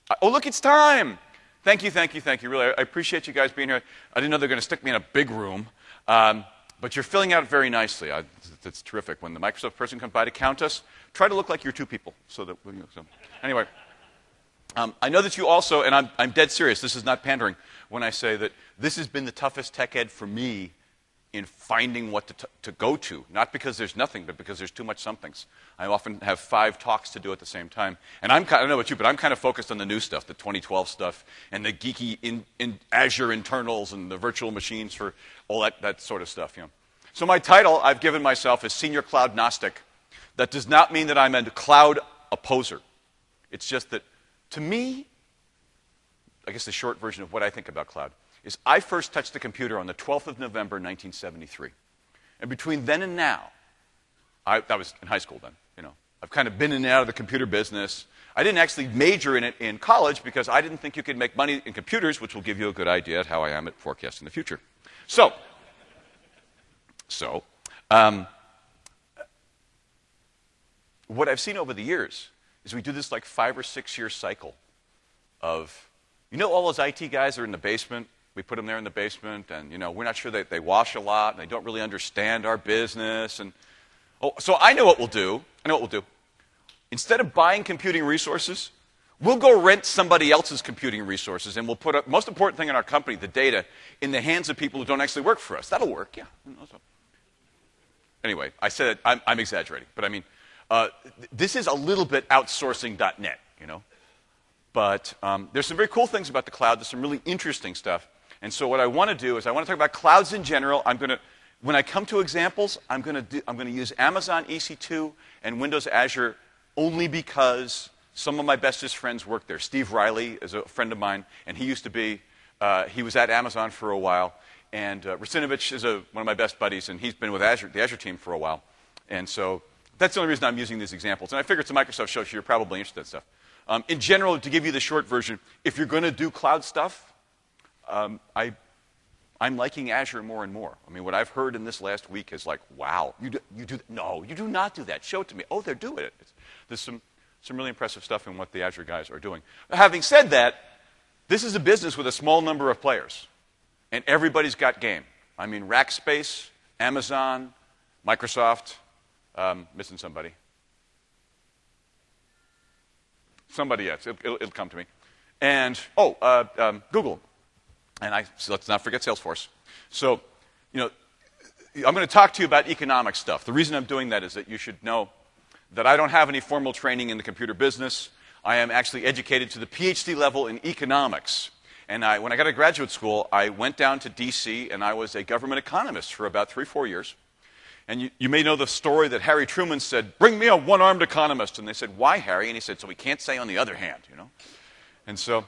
Oh, look, it's time. Thank you, thank you, thank you. Really, I appreciate you guys being here. I didn't know they were going to stick me in a big room. But you're filling out very nicely. That's terrific. When the Microsoft person comes by to count us, try to look like you're two people. Anyway, I know that you also, and I'm dead serious, this is not pandering, when I say that this has been the toughest tech ed for me in finding what to go to. Not because there's nothing, but because there's too much somethings. I often have 5 talks to do at the same time. And I don't know about you, but I'm kind of focused on the new stuff, the 2012 stuff, and the geeky in Azure internals and the virtual machines for all that sort of stuff. So my title I've given myself is Senior Cloud Gnostic. That does not mean that I'm a cloud opposer. It's just that, to me, I guess the short version of what I think about cloud is I first touched the computer on the 12th of November, 1973. And between then and now, I was in high school then, I've kind of been in and out of the computer business. I didn't actually major in it in college because I didn't think you could make money in computers, which will give you a good idea of how I am at forecasting the future. So what I've seen over the years is we do this like 5 or 6 year cycle of, all those IT guys are in the basement. We put them there in the basement, and, we're not sure that they wash a lot, and they don't really understand our business. So I know what we'll do. Instead of buying computing resources, we'll go rent somebody else's computing resources, and we'll put the most important thing in our company, the data, in the hands of people who don't actually work for us. That'll work, yeah. Anyway, I said it, I'm exaggerating, but I mean, this is a little bit outsourcing.net, But there's some very cool things about the cloud. There's some really interesting stuff. And so what I want to do is I want to talk about clouds in general. When I come to examples, I'm going to use Amazon EC2 and Windows Azure only because some of my bestest friends work there. Steve Riley is a friend of mine, and he used to be, he was at Amazon for a while. And Rasinovich is one of my best buddies, and he's been with the Azure team for a while. And so that's the only reason I'm using these examples. And I figure it's a Microsoft show, so you're probably interested in stuff. In general, to give you the short version, if you're going to do cloud stuff, I'm liking Azure more and more. I mean, what I've heard in this last week is like, wow, no, you do not do that. Show it to me. Oh, they're doing it. There's some really impressive stuff in what the Azure guys are doing. Having said that, this is a business with a small number of players, and everybody's got game. I mean, Rackspace, Amazon, Microsoft, missing somebody. Somebody else. It'll come to me. And, Google. And let's not forget Salesforce. So, I'm going to talk to you about economic stuff. The reason I'm doing that is that you should know that I don't have any formal training in the computer business. I am actually educated to the PhD level in economics. And when I got to graduate school, I went down to D.C., and I was a government economist for about 3-4 years. And you may know the story that Harry Truman said, "Bring me a one-armed economist." And they said, "Why, Harry?" And he said, "So we can't say on the other hand, And so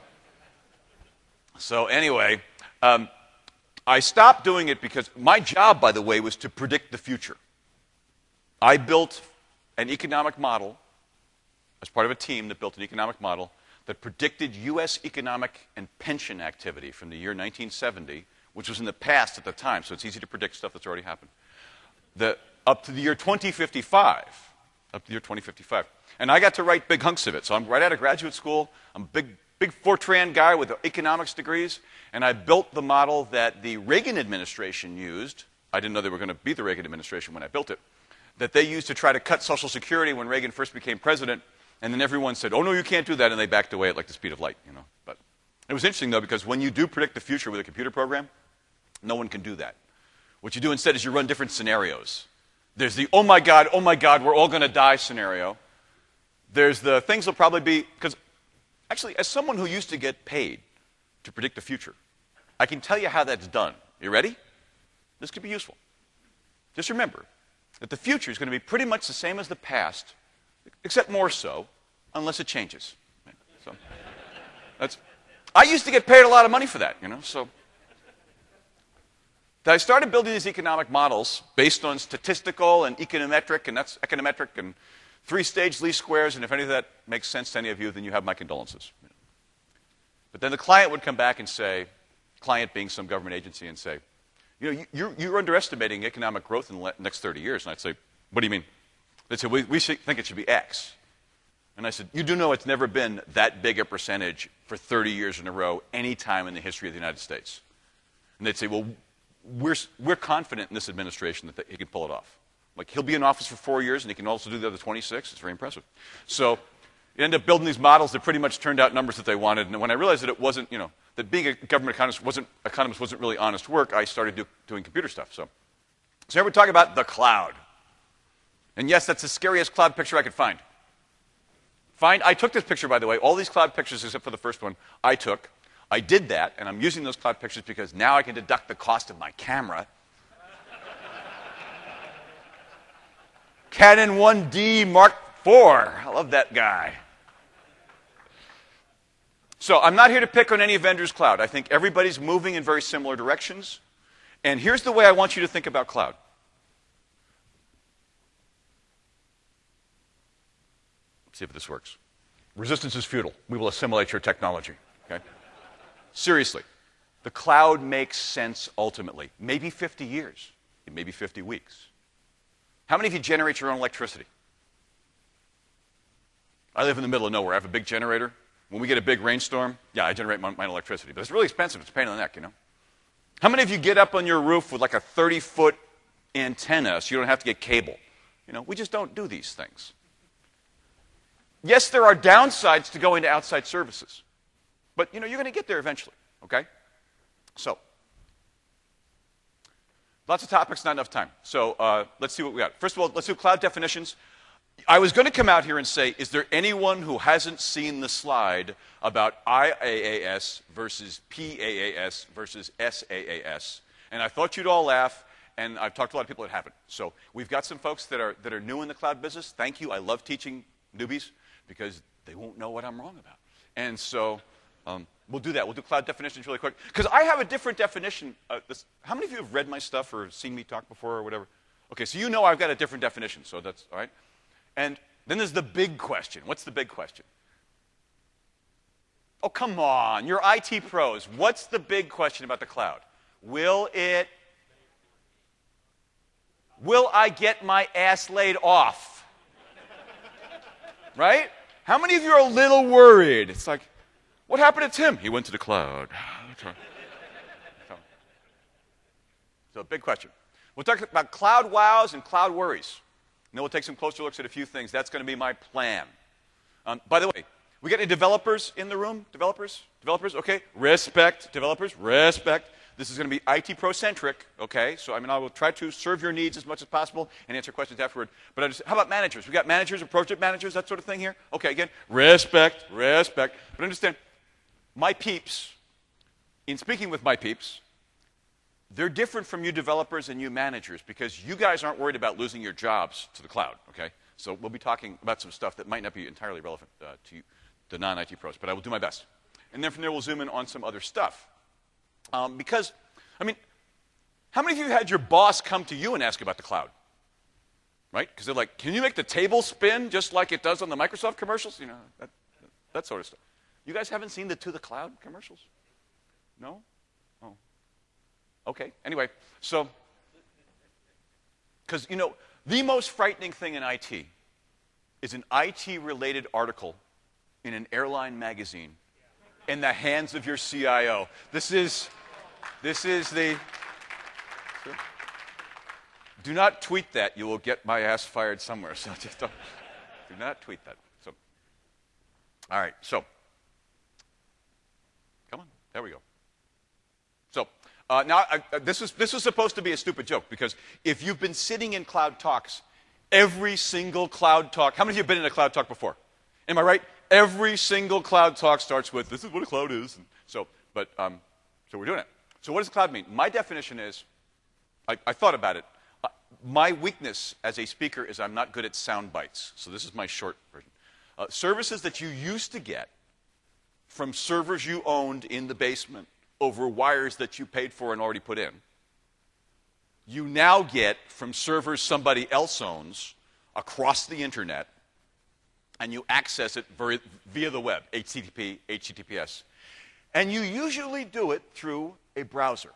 anyway, I stopped doing it because my job, by the way, was to predict the future. I built an economic model as part of a team that built an economic model that predicted U.S. economic and pension activity from the year 1970, which was in the past at the time, so it's easy to predict stuff that's already happened, up to the year 2055. And I got to write big hunks of it. So I'm right out of graduate school. I'm a big Fortran guy with economics degrees, and I built the model that the Reagan administration used. I didn't know they were going to be the Reagan administration when I built it. That they used to try to cut Social Security when Reagan first became president, and then everyone said, "Oh, no, you can't do that," and they backed away at like the speed of light, But it was interesting, though, because when you do predict the future with a computer program, no one can do that. What you do instead is you run different scenarios. There's the, oh my God, we're all going to die scenario. There's the things will probably be, because actually, as someone who used to get paid to predict the future, I can tell you how that's done. You ready? This could be useful. Just remember that the future is going to be pretty much the same as the past, except more so, unless it changes. So I used to get paid a lot of money for that, so I started building these economic models based on statistical and econometric, and that's econometric and 3-stage least squares, and if any of that makes sense to any of you, then you have my condolences. But then the client would come back and say, client being some government agency, and say, you're underestimating economic growth in the next 30 years. And I'd say, what do you mean? They'd say, we think it should be X. And I said, you do know it's never been that big a percentage for 30 years in a row, any time in the history of the United States. And they'd say, well, we're confident in this administration that he can pull it off. Like, he'll be in office for 4 years, and he can also do the other 26. It's very impressive. So you end up building these models that pretty much turned out numbers that they wanted. And when I realized that it wasn't, that being a government economist wasn't really honest work, I started doing computer stuff. So here we're talking about the cloud. And yes, that's the scariest cloud picture I could find. I took this picture, by the way. All these cloud pictures, except for the first one, I took. I did that, and I'm using those cloud pictures because now I can deduct the cost of my camera. Canon 1D Mark IV. I love that guy. So I'm not here to pick on any vendor's cloud. I think everybody's moving in very similar directions. And here's the way I want you to think about cloud. See if this works. Resistance is futile. We will assimilate your technology. Okay? Seriously. The cloud makes sense ultimately. Maybe 50 years. Maybe 50 weeks. How many of you generate your own electricity? I live in the middle of nowhere. I have a big generator. When we get a big rainstorm, yeah, I generate my own electricity. But it's really expensive. It's a pain in the neck, How many of you get up on your roof with like a 30-foot antenna so you don't have to get cable? We just don't do these things. Yes, there are downsides to going to outside services. But, you're going to get there eventually, okay? So, lots of topics, not enough time. So, let's see what we got. First of all, let's do cloud definitions. I was going to come out here and say, is there anyone who hasn't seen the slide about IaaS versus PaaS versus SaaS? And I thought you'd all laugh, and I've talked to a lot of people that haven't. So, we've got some folks that are new in the cloud business. Thank you. I love teaching newbies, because they won't know what I'm wrong about. And so we'll do that. We'll do cloud definitions really quick. Because I have a different definition. How many of you have read my stuff or seen me talk before or whatever? Okay, so I've got a different definition, so that's all right. And then there's the big question. What's the big question? Oh, come on. You're IT pros. What's the big question about the cloud? Will I get my ass laid off? Right? How many of you are a little worried? It's like, what happened to Tim? He went to the cloud. So, big question. We'll talk about cloud wows and cloud worries. And then we'll take some closer looks at a few things. That's going to be my plan. By the way, we got any developers in the room? Developers? Okay. Respect. Developers? Respect. This is going to be IT pro-centric, okay? So, I will try to serve your needs as much as possible and answer questions afterward. But how about managers? We got managers or project managers, that sort of thing here? Okay, again, respect. But understand, my peeps, in speaking with my peeps, they're different from you developers and you managers because you guys aren't worried about losing your jobs to the cloud, okay? So we'll be talking about some stuff that might not be entirely relevant to you, the non-IT pros, but I will do my best. And then from there, we'll zoom in on some other stuff. Because, how many of you had your boss come to you and ask about the cloud? Right? Because they're like, can you make the table spin just like it does on the Microsoft commercials? That sort of stuff. You guys haven't seen the To the Cloud commercials? No? Oh. Okay. Anyway, so, because, the most frightening thing in IT is an IT-related article in an airline magazine in the hands of your CIO. This is the... Do not tweet that. You will get my ass fired somewhere. So just do not tweet that. So, all right. So, come on. There we go. So, now this was supposed to be a stupid joke because if you've been sitting in cloud talks, every single cloud talk. How many of you have been in a cloud talk before? Am I right? Every single cloud talk starts with, this is what a cloud is. And so we're doing it. So what does cloud mean? My definition is, I thought about it. My weakness as a speaker is I'm not good at sound bites. So this is my short version. Services that you used to get from servers you owned in the basement over wires that you paid for and already put in, you now get from servers somebody else owns across the internet, and you access it via the web, HTTP, HTTPS. And you usually do it through a browser.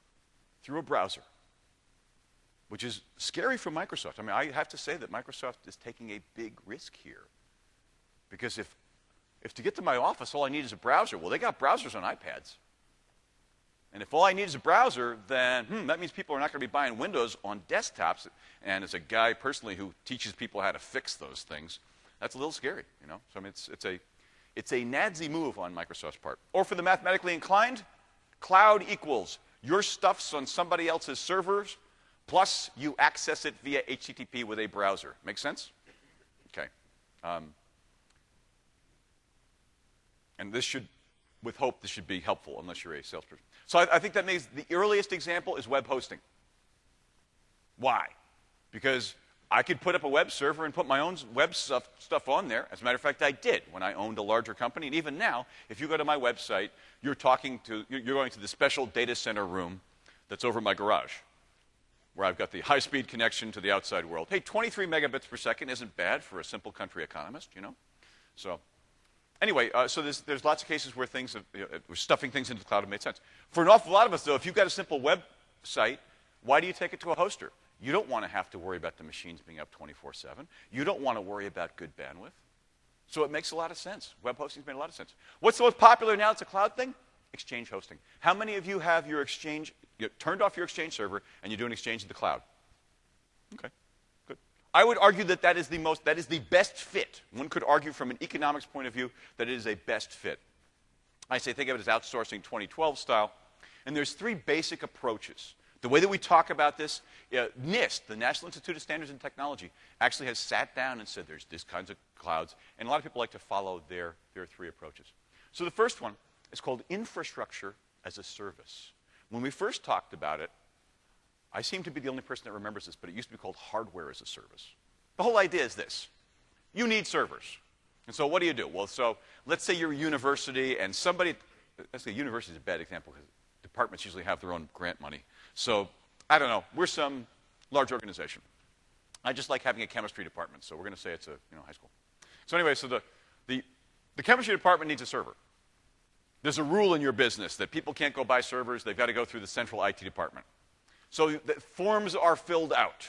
Which is scary for Microsoft. I have to say that Microsoft is taking a big risk here. Because if to get to my office all I need is a browser, well, they got browsers on iPads. And if all I need is a browser, then that means people are not going to be buying Windows on desktops. And as a guy personally who teaches people how to fix those things, that's a little scary, you know. So I mean, it's a nadsy move on Microsoft's part. Or for the mathematically inclined, cloud equals your stuff's on somebody else's servers, plus you access it via HTTP with a browser. Make sense? Okay. And this should, with hope, this should be helpful unless you're a salesperson. So I think that means the earliest example is web hosting. Why? Because I could put up a web server and put my own web stuff on there. As a matter of fact, I did when I owned a larger company. And even now, if you go to my website, you're going to the special data center room that's over my garage, where I've got the high-speed connection to the outside world. Hey, 23 megabits per second isn't bad for a simple country economist, you know? So anyway, so there's lots of cases where we're stuffing things into the cloud have made sense. For an awful lot of us, though, if you've got a simple website, why do you take it to a hoster? You don't want to have to worry about the machines being up 24/7. You don't want to worry about good bandwidth. So it makes a lot of sense. Web hosting's made a lot of sense. What's the most popular now? It's a cloud thing? Exchange hosting. How many of you have your Exchange, you turned off your Exchange server and you're doing Exchange in the cloud? Okay, good. I would argue that that is the best fit. One could argue from an economics point of view that it is a best fit. I say think of it as outsourcing 2012 style. And there's three basic approaches. The way that we talk about this, NIST, the National Institute of Standards and Technology, actually has sat down and said there's these kinds of clouds, and a lot of people like to follow their three approaches. So the first one is called infrastructure as a service. When we first talked about it, I seem to be the only person that remembers this, but it used to be called hardware as a service. The whole idea is this. You need servers. And so what do? Well, so let's say you're a university, and let's say university is a bad example because departments usually have their own grant money. So, I don't know, we're some large organization. I just like having a chemistry department, so we're going to say it's a high school. So anyway, so the chemistry department needs a server. There's a rule in your business that people can't go buy servers, they've got to go through the central IT department. So the forms are filled out.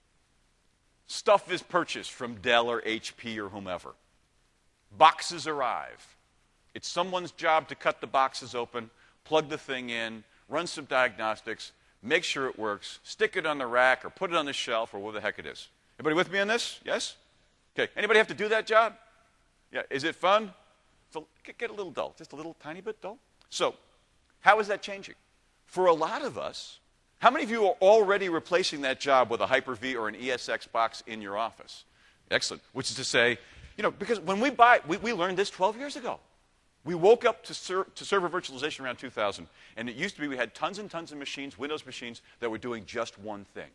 Stuff is purchased from Dell or HP or whomever. Boxes arrive. It's someone's job to cut the boxes open, plug the thing in, run some diagnostics, make sure it works, stick it on the rack or put it on the shelf or whatever the heck it is. Everybody with me on this? Yes? Okay. Anybody have to do that job? Yeah. Is it fun? Get a little dull, just a little tiny bit dull. So, how is that changing? For a lot of us, how many of you are already replacing that job with a Hyper-V or an ESX box in your office? Excellent. Which is to say, because when we learned this 12 years ago. We woke up to server virtualization around 2000, and it used to be we had tons and tons of machines, Windows machines, that were doing just one thing.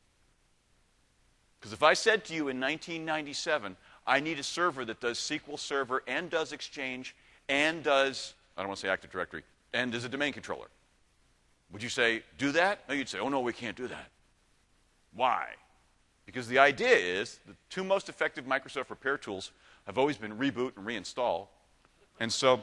Because if I said to you in 1997, I need a server that does SQL Server and does Exchange and does, I don't want to say Active Directory, and is a domain controller, would you say, do that? No, you'd say, oh, no, we can't do that. Why? Because the idea is the two most effective Microsoft repair tools have always been reboot and reinstall. And so,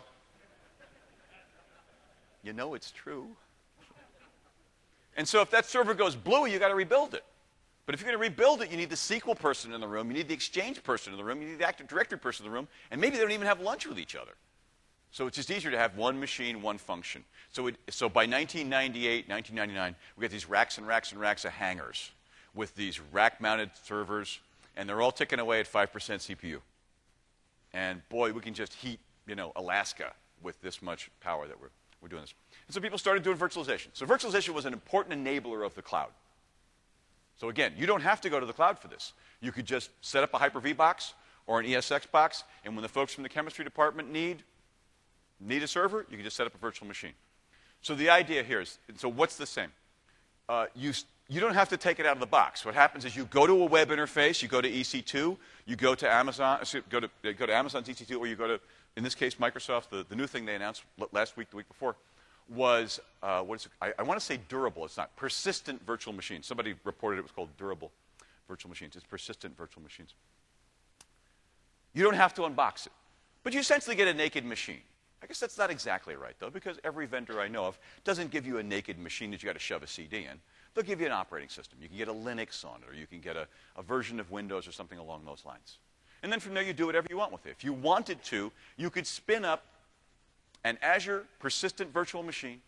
it's true. And so if that server goes blue, you got to rebuild it. But if you're going to rebuild it, you need the SQL person in the room, you need the Exchange person in the room, you need the Active Directory person in the room, and maybe they don't even have lunch with each other. So it's just easier to have one machine, one function. So by 1998, 1999, we got these racks and racks and racks of hangers with these rack-mounted servers, and they're all ticking away at 5% CPU. And boy, we can just heat Alaska with this much power that we're doing this. And so people started doing virtualization. So virtualization was an important enabler of the cloud. So again, you don't have to go to the cloud for this. You could just set up a Hyper-V box or an ESX box, and when the folks from the chemistry department need a server, you can just set up a virtual machine. So the idea here is, so what's the same? You don't have to take it out of the box. What happens is you go to a web interface, you go to EC2, you go to Amazon, go to Amazon's EC2, or you go to, in this case, Microsoft. The new thing they announced last week, the week before, was, I want to say durable. It's not. Persistent virtual machines. Somebody reported it was called durable virtual machines. It's persistent virtual machines. You don't have to unbox it. But you essentially get a naked machine. I guess that's not exactly right, though, because every vendor I know of doesn't give you a naked machine that you got to shove a CD in. They'll give you an operating system. You can get a Linux on it, or you can get a version of Windows or something along those lines. And then from there, you do whatever you want with it. If you wanted to, you could spin up an Azure persistent virtual machine,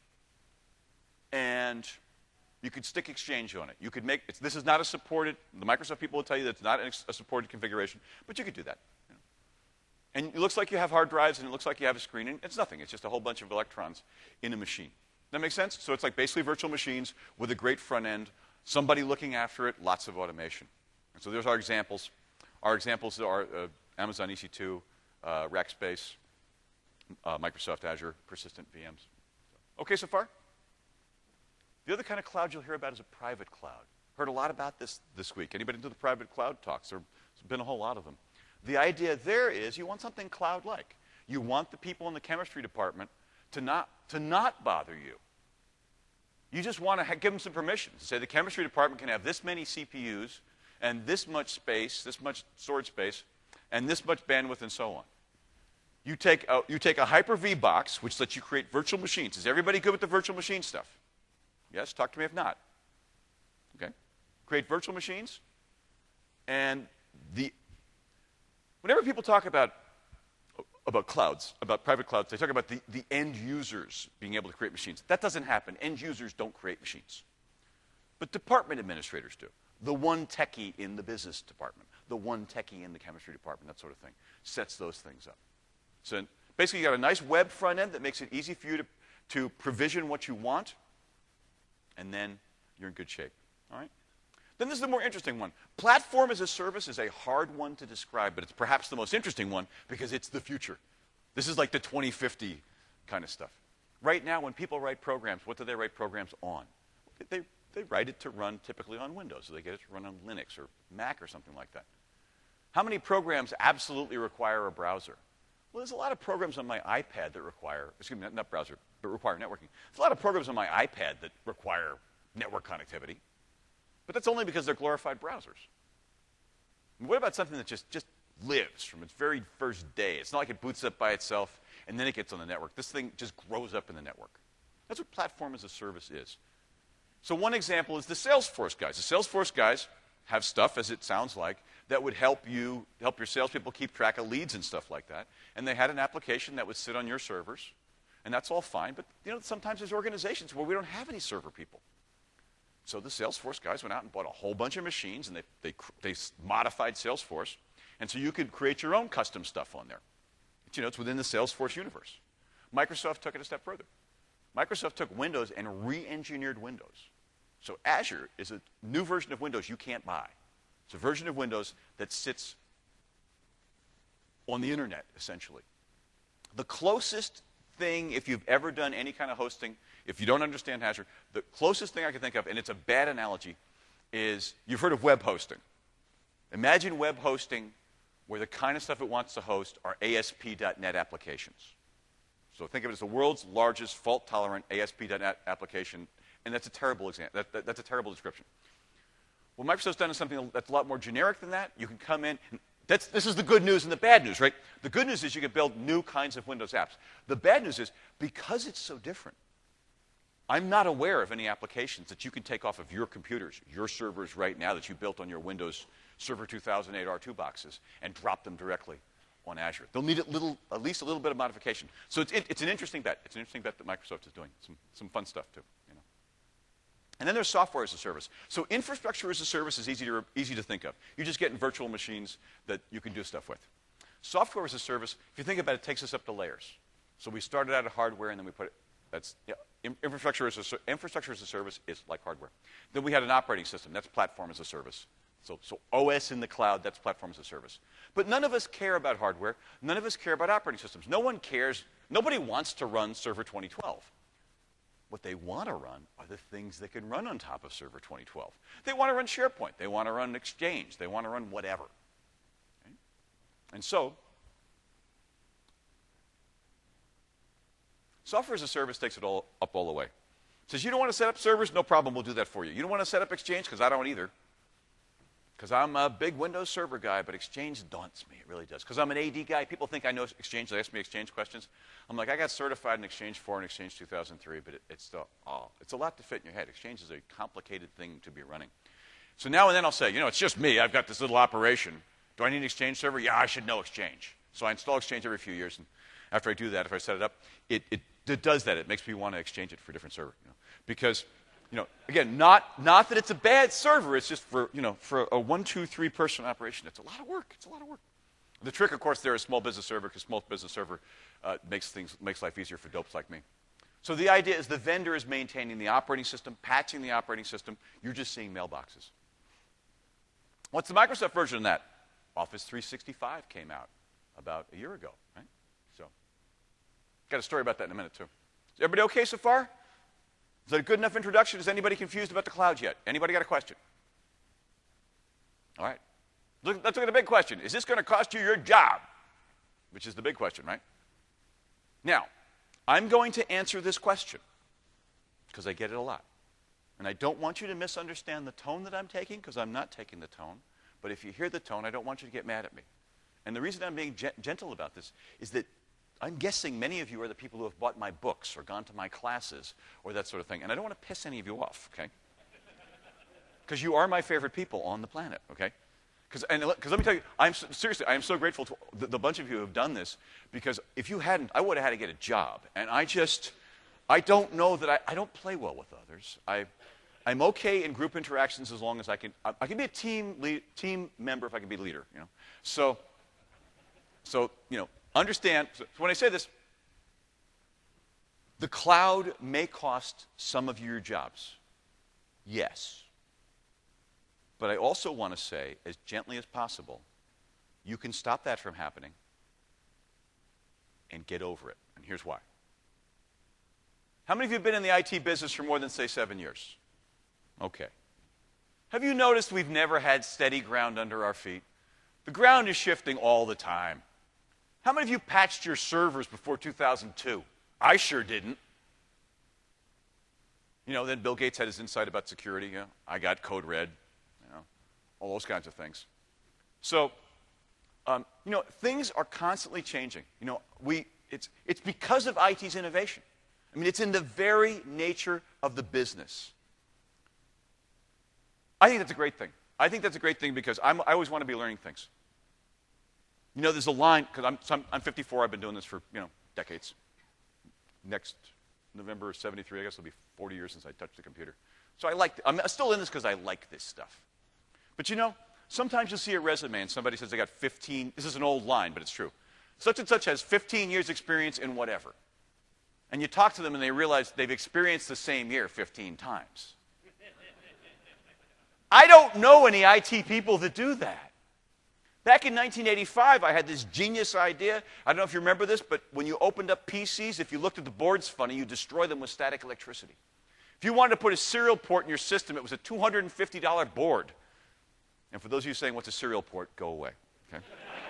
and you could stick Exchange on it. You could make, this is not a supported, the Microsoft people will tell you that it's not a supported configuration, but you could do that. You know. And it looks like you have hard drives, and it looks like you have a screen, and it's nothing. It's just a whole bunch of electrons in a machine. That make sense? So it's like basically virtual machines with a great front end, somebody looking after it, lots of automation. And so there's our examples. Our examples are Amazon EC2, Rackspace, Microsoft Azure, persistent VMs. Okay so far? The other kind of cloud you'll hear about is a private cloud. Heard a lot about this week. Anybody into the private cloud talks? There's been a whole lot of them. The idea there is you want something cloud-like. You want the people in the chemistry department to not bother you. You just want to give them some permissions. Say the chemistry department can have this many CPUs and this much space, this much storage space, and this much bandwidth, and so on. You take a Hyper-V box, which lets you create virtual machines. Is everybody good with the virtual machine stuff? Yes? Talk to me if not. Okay? Create virtual machines. And whenever people talk about clouds, about private clouds, they talk about the end users being able to create machines. That doesn't happen. End users don't create machines. But department administrators do. The one techie in the business department, the one techie in the chemistry department, that sort of thing, sets those things up. So basically, you got a nice web front end that makes it easy for you to provision what you want, and then you're in good shape. All right? Then there's the more interesting one. Platform as a service is a hard one to describe, but it's perhaps the most interesting one because it's the future. This is like the 2050 kind of stuff. Right now, when people write programs, what do they write programs on? They write it to run typically on Windows, so they get it to run on Linux or Mac or something like that. How many programs absolutely require a browser? Well, there's a lot of programs on my iPad that require, excuse me, not browser, but require networking. There's a lot of programs on my iPad that require network connectivity. But that's only because they're glorified browsers. And what about something that just lives from its very first day? It's not like it boots up by itself and then it gets on the network. This thing just grows up in the network. That's what platform as a service is. So one example is the Salesforce guys. The Salesforce guys have stuff, as it sounds like, that would help your salespeople keep track of leads and stuff like that. And they had an application that would sit on your servers, and that's all fine. But sometimes there's organizations where we don't have any server people. So the Salesforce guys went out and bought a whole bunch of machines, and they modified Salesforce. And so you could create your own custom stuff on there. But, it's within the Salesforce universe. Microsoft took it a step further. Microsoft took Windows and re-engineered Windows. So Azure is a new version of Windows you can't buy. It's a version of Windows that sits on the internet, essentially. The closest thing, if you've ever done any kind of hosting, if you don't understand Azure, the closest thing I can think of, and it's a bad analogy, is you've heard of web hosting. Imagine web hosting where the kind of stuff it wants to host are ASP.NET applications. So think of it as the world's largest fault-tolerant ASP.NET application, and that's a terrible example. That's a terrible description. What Microsoft's done is something that's a lot more generic than that. You can come in. This is the good news and the bad news, right? The good news is you can build new kinds of Windows apps. The bad news is because it's so different, I'm not aware of any applications that you can take off of your computers, your servers right now that you built on your Windows Server 2008 R2 boxes and drop them directly on Azure. They'll need at least a little bit of modification. So it's an interesting bet. It's an interesting bet that Microsoft is doing. Some fun stuff, too. And then there's software as a service. So infrastructure as a service is easy to think of. You're just getting virtual machines that you can do stuff with. Software as a service, if you think about it, takes us up to layers. So we started out at hardware, and then we put it, infrastructure as a service is like hardware. Then we had an operating system. That's platform as a service. So OS in the cloud, that's platform as a service. But none of us care about hardware. None of us care about operating systems. No one cares. Nobody wants to run Server 2012. What they want to run are the things that can run on top of Server 2012. They want to run SharePoint. They want to run Exchange. They want to run whatever. Okay? And so, software as a service takes it all up all the way. It says, you don't want to set up servers? No problem, we'll do that for you. You don't want to set up Exchange? Because I don't either. Because I'm a big Windows Server guy, but Exchange daunts me. It really does. Because I'm an AD guy. People think I know Exchange. They ask me Exchange questions. I'm like, I got certified in Exchange 4 and Exchange 2003, but it's a lot to fit in your head. Exchange is a complicated thing to be running. So now and then I'll say, it's just me. I've got this little operation. Do I need an Exchange server? Yeah, I should know Exchange. So I install Exchange every few years, and after I do that, if I set it up, it does that. It makes me want to exchange it for a different server. Because, again, not that it's a bad server. It's just for a 1, 2, 3 person operation. It's a lot of work. It's a lot of work. The trick, of course, there is small business server, because small business server makes life easier for dopes like me. So the idea is the vendor is maintaining the operating system, patching the operating system. You're just seeing mailboxes. What's the Microsoft version of that? Office 365 came out about a year ago, right? So, got a story about that in a minute, too. Is everybody okay so far? Is that a good enough introduction? Is anybody confused about the cloud yet? Anybody got a question? All right. Let's look at the big question. Is this going to cost you your job? Which is the big question, right? Now, I'm going to answer this question because I get it a lot. And I don't want you to misunderstand the tone that I'm taking, because I'm not taking the tone. But if you hear the tone, I don't want you to get mad at me. And the reason I'm being gentle about this is that I'm guessing many of you are the people who have bought my books or gone to my classes or that sort of thing. And I don't want to piss any of you off, okay? Because you are my favorite people on the planet, okay? Because let me tell you, seriously, I am so grateful to the bunch of you who have done this, because if you hadn't, I would have had to get a job. And I don't know that I don't play well with others. I'm okay in group interactions as long as I can be a team member if I can be a leader, So, understand, so when I say this, the cloud may cost some of you your jobs. Yes. But I also want to say, as gently as possible, you can stop that from happening and get over it. And here's why. How many of you have been in the IT business for more than, say, 7 years? Okay. Have you noticed we've never had steady ground under our feet? The ground is shifting all the time. How many of you patched your servers before 2002? I sure didn't. Then Bill Gates had his insight about security. I got code red. All those kinds of things. So, things are constantly changing. It's because of IT's innovation. I mean, it's in the very nature of the business. I think that's a great thing. I think that's a great thing because I always want to be learning things. There's a line, because I'm 54, I've been doing this for, decades. Next November 73, I guess it'll be 40 years since I touched the computer. So I'm still in this because I like this stuff. But sometimes you'll see a resume and somebody says they got 15, this is an old line, but it's true. Such and such has 15 years experience in whatever. And you talk to them and they realize they've experienced the same year 15 times. I don't know any IT people that do that. Back in 1985, I had this genius idea. I don't know if you remember this, but when you opened up PCs, if you looked at the boards funny, you destroy them with static electricity. If you wanted to put a serial port in your system, it was a $250 board. And for those of you saying, what's a serial port? Go away. Okay?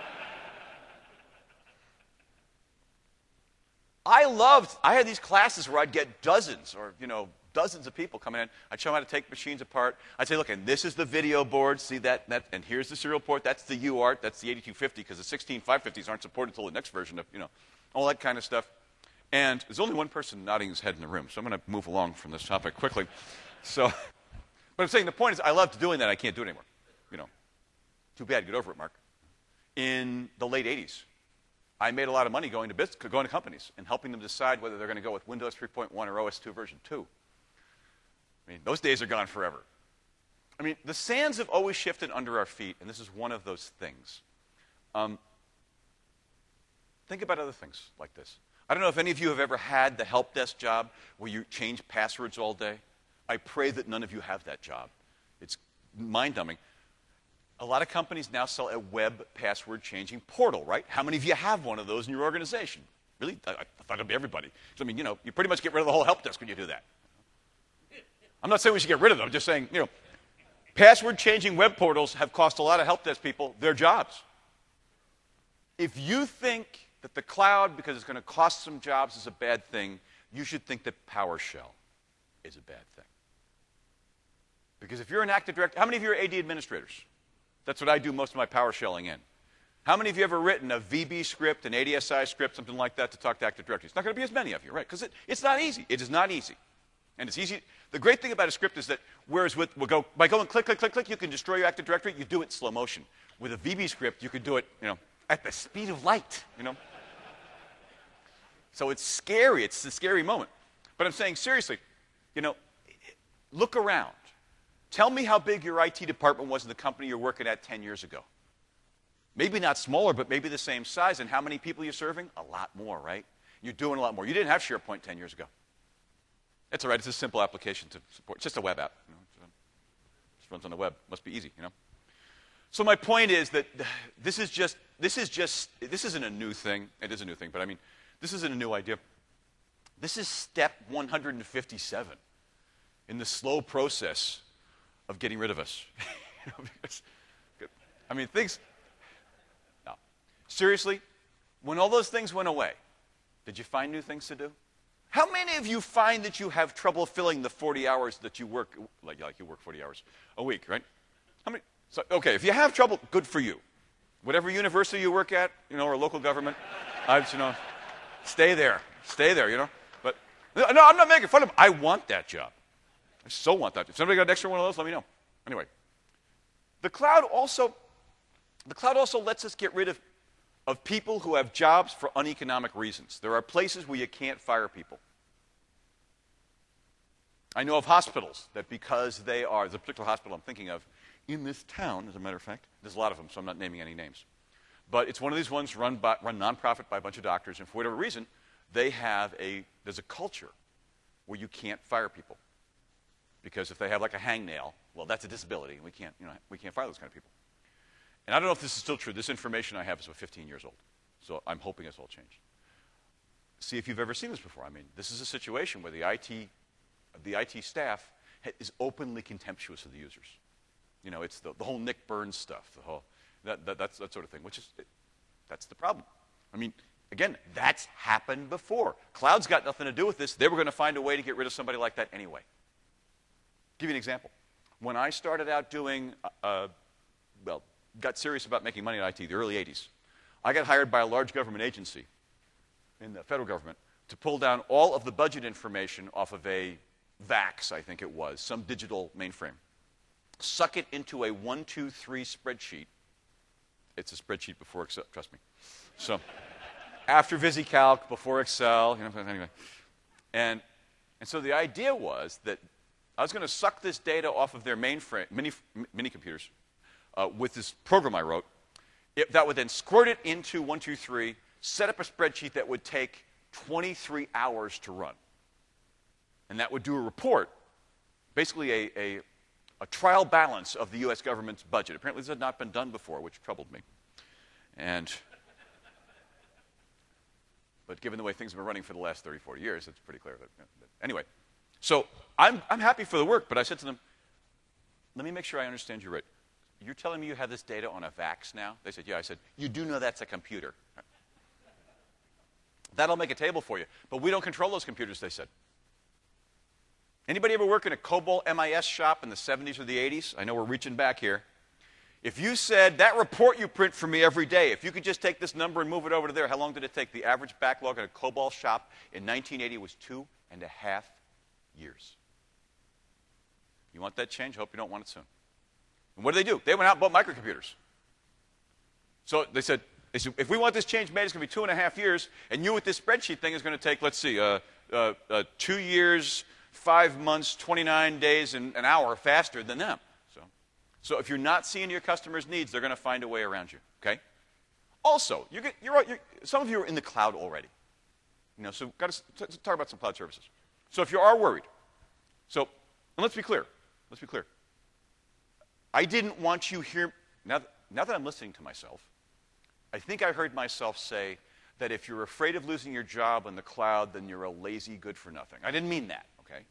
I had these classes where I'd get dozens of people coming in. I'd show them how to take machines apart. I'd say, look, and this is the video board. See that? And here's the serial port. That's the UART. That's the 8250, because the 16550s aren't supported until the next version of, all that kind of stuff. And there's only one person nodding his head in the room, so I'm going to move along from this topic quickly. But I'm saying the point is I loved doing that. I can't do it anymore. Too bad. Get over it, Mark. In the late 80s, I made a lot of money going to companies and helping them decide whether they're going to go with Windows 3.1 or OS 2 version 2. I mean, those days are gone forever. I mean, the sands have always shifted under our feet, and this is one of those things. Think about other things like this. I don't know if any of you have ever had the help desk job where you change passwords all day. I pray that none of you have that job. It's mind-numbing. A lot of companies now sell a web password changing portal, right? How many of you have one of those in your organization? Really? I thought it'd be everybody. I mean, you pretty much get rid of the whole help desk when you do that. I'm not saying we should get rid of them. I'm just saying, password changing web portals have cost a lot of help desk people their jobs. If you think that the cloud, because it's going to cost some jobs, is a bad thing, you should think that PowerShell is a bad thing. Because if you're an Active Directory, how many of you are AD administrators? That's what I do most of my PowerShelling in. How many of you have ever written a VB script, an ADSI script, something like that to talk to Active Directory? It's not going to be as many of you, right? Because it's not easy. It is not easy. And it's easy. The great thing about a script is that whereas by going click, click, click, click, you can destroy your Active Directory, you do it in slow motion. With a VB script, you could do it, at the speed of light, So it's scary. It's a scary moment. But I'm saying, seriously, look around. Tell me how big your IT department was in the company you're working at 10 years ago. Maybe not smaller, but maybe the same size. And how many people you're serving? A lot more, right? You're doing a lot more. You didn't have SharePoint 10 years ago. That's all right. It's a simple application to support. It's just a web app. Just runs on the web. Must be easy, So my point is that this isn't a new thing. It is a new thing, but I mean, this isn't a new idea. This is step 157 in the slow process of getting rid of us. I mean, no. Seriously, when all those things went away, did you find new things to do? How many of you find that you have trouble filling the 40 hours that you work, like you work 40 hours a week, right? How many? So, okay, if you have trouble, good for you. Whatever university you work at, or local government, stay there. Stay there, But, no, I'm not making fun of them. I want that job. I so want that. If somebody got an extra one of those, let me know. Anyway, the cloud also lets us get rid of people who have jobs for uneconomic reasons. There are places where you can't fire people. I know of hospitals that because there's a particular hospital I'm thinking of in this town, as a matter of fact. There's a lot of them, so I'm not naming any names. But it's one of these ones run nonprofit by a bunch of doctors, and for whatever reason, there's a culture where you can't fire people. Because if they have like a hangnail, well, that's a disability, and we can't fire those kind of people. And I don't know if this is still true. This information I have is about 15 years old. So I'm hoping it's all changed. See if you've ever seen this before. I mean, this is a situation where the IT staff is openly contemptuous of the users. It's the whole Nick Burns stuff, the whole that sort of thing, that's the problem. I mean, again, that's happened before. Cloud's got nothing to do with this. They were going to find a way to get rid of somebody like that anyway. Give you an example. When I started out doing, got serious about making money in IT, the early 80s, I got hired by a large government agency in the federal government to pull down all of the budget information off of a VAX, I think it was, some digital mainframe. Suck it into a 1-2-3 spreadsheet. It's a spreadsheet before Excel, trust me. So, after VisiCalc, before Excel, anyway. And so the idea was that I was going to suck this data off of their mainframe, mini computers, with this program I wrote. That would then squirt it into 1-2-3, set up a spreadsheet that would take 23 hours to run. And that would do a report, basically a trial balance of the U.S. government's budget. Apparently this had not been done before, which troubled me. But given the way things have been running for the last 30, 40 years, it's pretty clear. Anyway, so I'm happy for the work, but I said to them, let me make sure I understand you right. You're telling me you have this data on a VAX now? They said, yeah. I said, you do know that's a computer. That'll make a table for you. But we don't control those computers, they said. Anybody ever work in a COBOL MIS shop in the 70s or the 80s? I know we're reaching back here. If you said, that report you print for me every day, if you could just take this number and move it over to there, how long did it take? The average backlog in a COBOL shop in 1980 was 2.5 years. You want that change? Hope you don't want it soon. And what do? They went out and bought microcomputers. So they said, if we want this change made, it's going to be 2.5 years, and you with this spreadsheet thing is going to take, let's see, 2 years, 5 months, 29 days, and an hour faster than them. So if you're not seeing your customers' needs, they're going to find a way around you, okay? Also, some of you are in the cloud already. So we've got to talk about some cloud services. So if you are worried, and let's be clear. I didn't want you here, now that I'm listening to myself, I think I heard myself say that if you're afraid of losing your job in the cloud, then you're a lazy good-for-nothing. I didn't mean that, okay?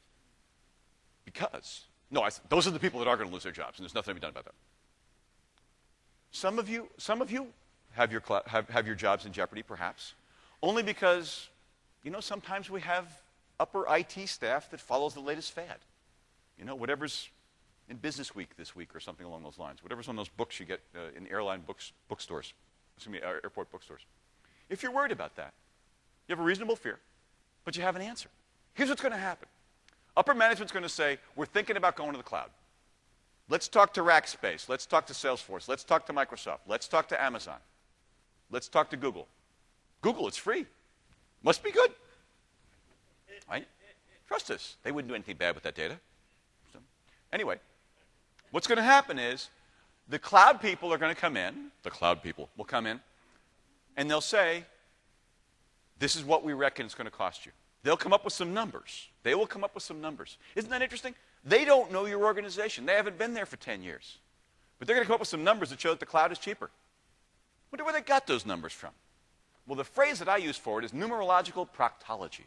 Those are the people that are going to lose their jobs, and there's nothing to be done about that. Some of you have your jobs in jeopardy, perhaps, only because, sometimes we have upper IT staff that follows the latest fad. Whatever's in Business Week this week or something along those lines. Whatever's on those books you get in airline bookstores. Airport bookstores. If you're worried about that, you have a reasonable fear, but you have an answer. Here's what's going to happen. Upper management's going to say, we're thinking about going to the cloud. Let's talk to Rackspace. Let's talk to Salesforce. Let's talk to Microsoft. Let's talk to Amazon. Let's talk to Google. Google, it's free. Must be good. Right? Trust us. They wouldn't do anything bad with that data. So, anyway, what's going to happen is the cloud people are going to come in. The cloud people will come in, and they'll say, this is what we reckon it's going to cost you. They'll come up with some numbers. They will come up with some numbers. Isn't that interesting? They don't know your organization. They haven't been there for 10 years. But they're going to come up with some numbers that show that the cloud is cheaper. Wonder where they got those numbers from. Well, the phrase that I use for it is numerological proctology.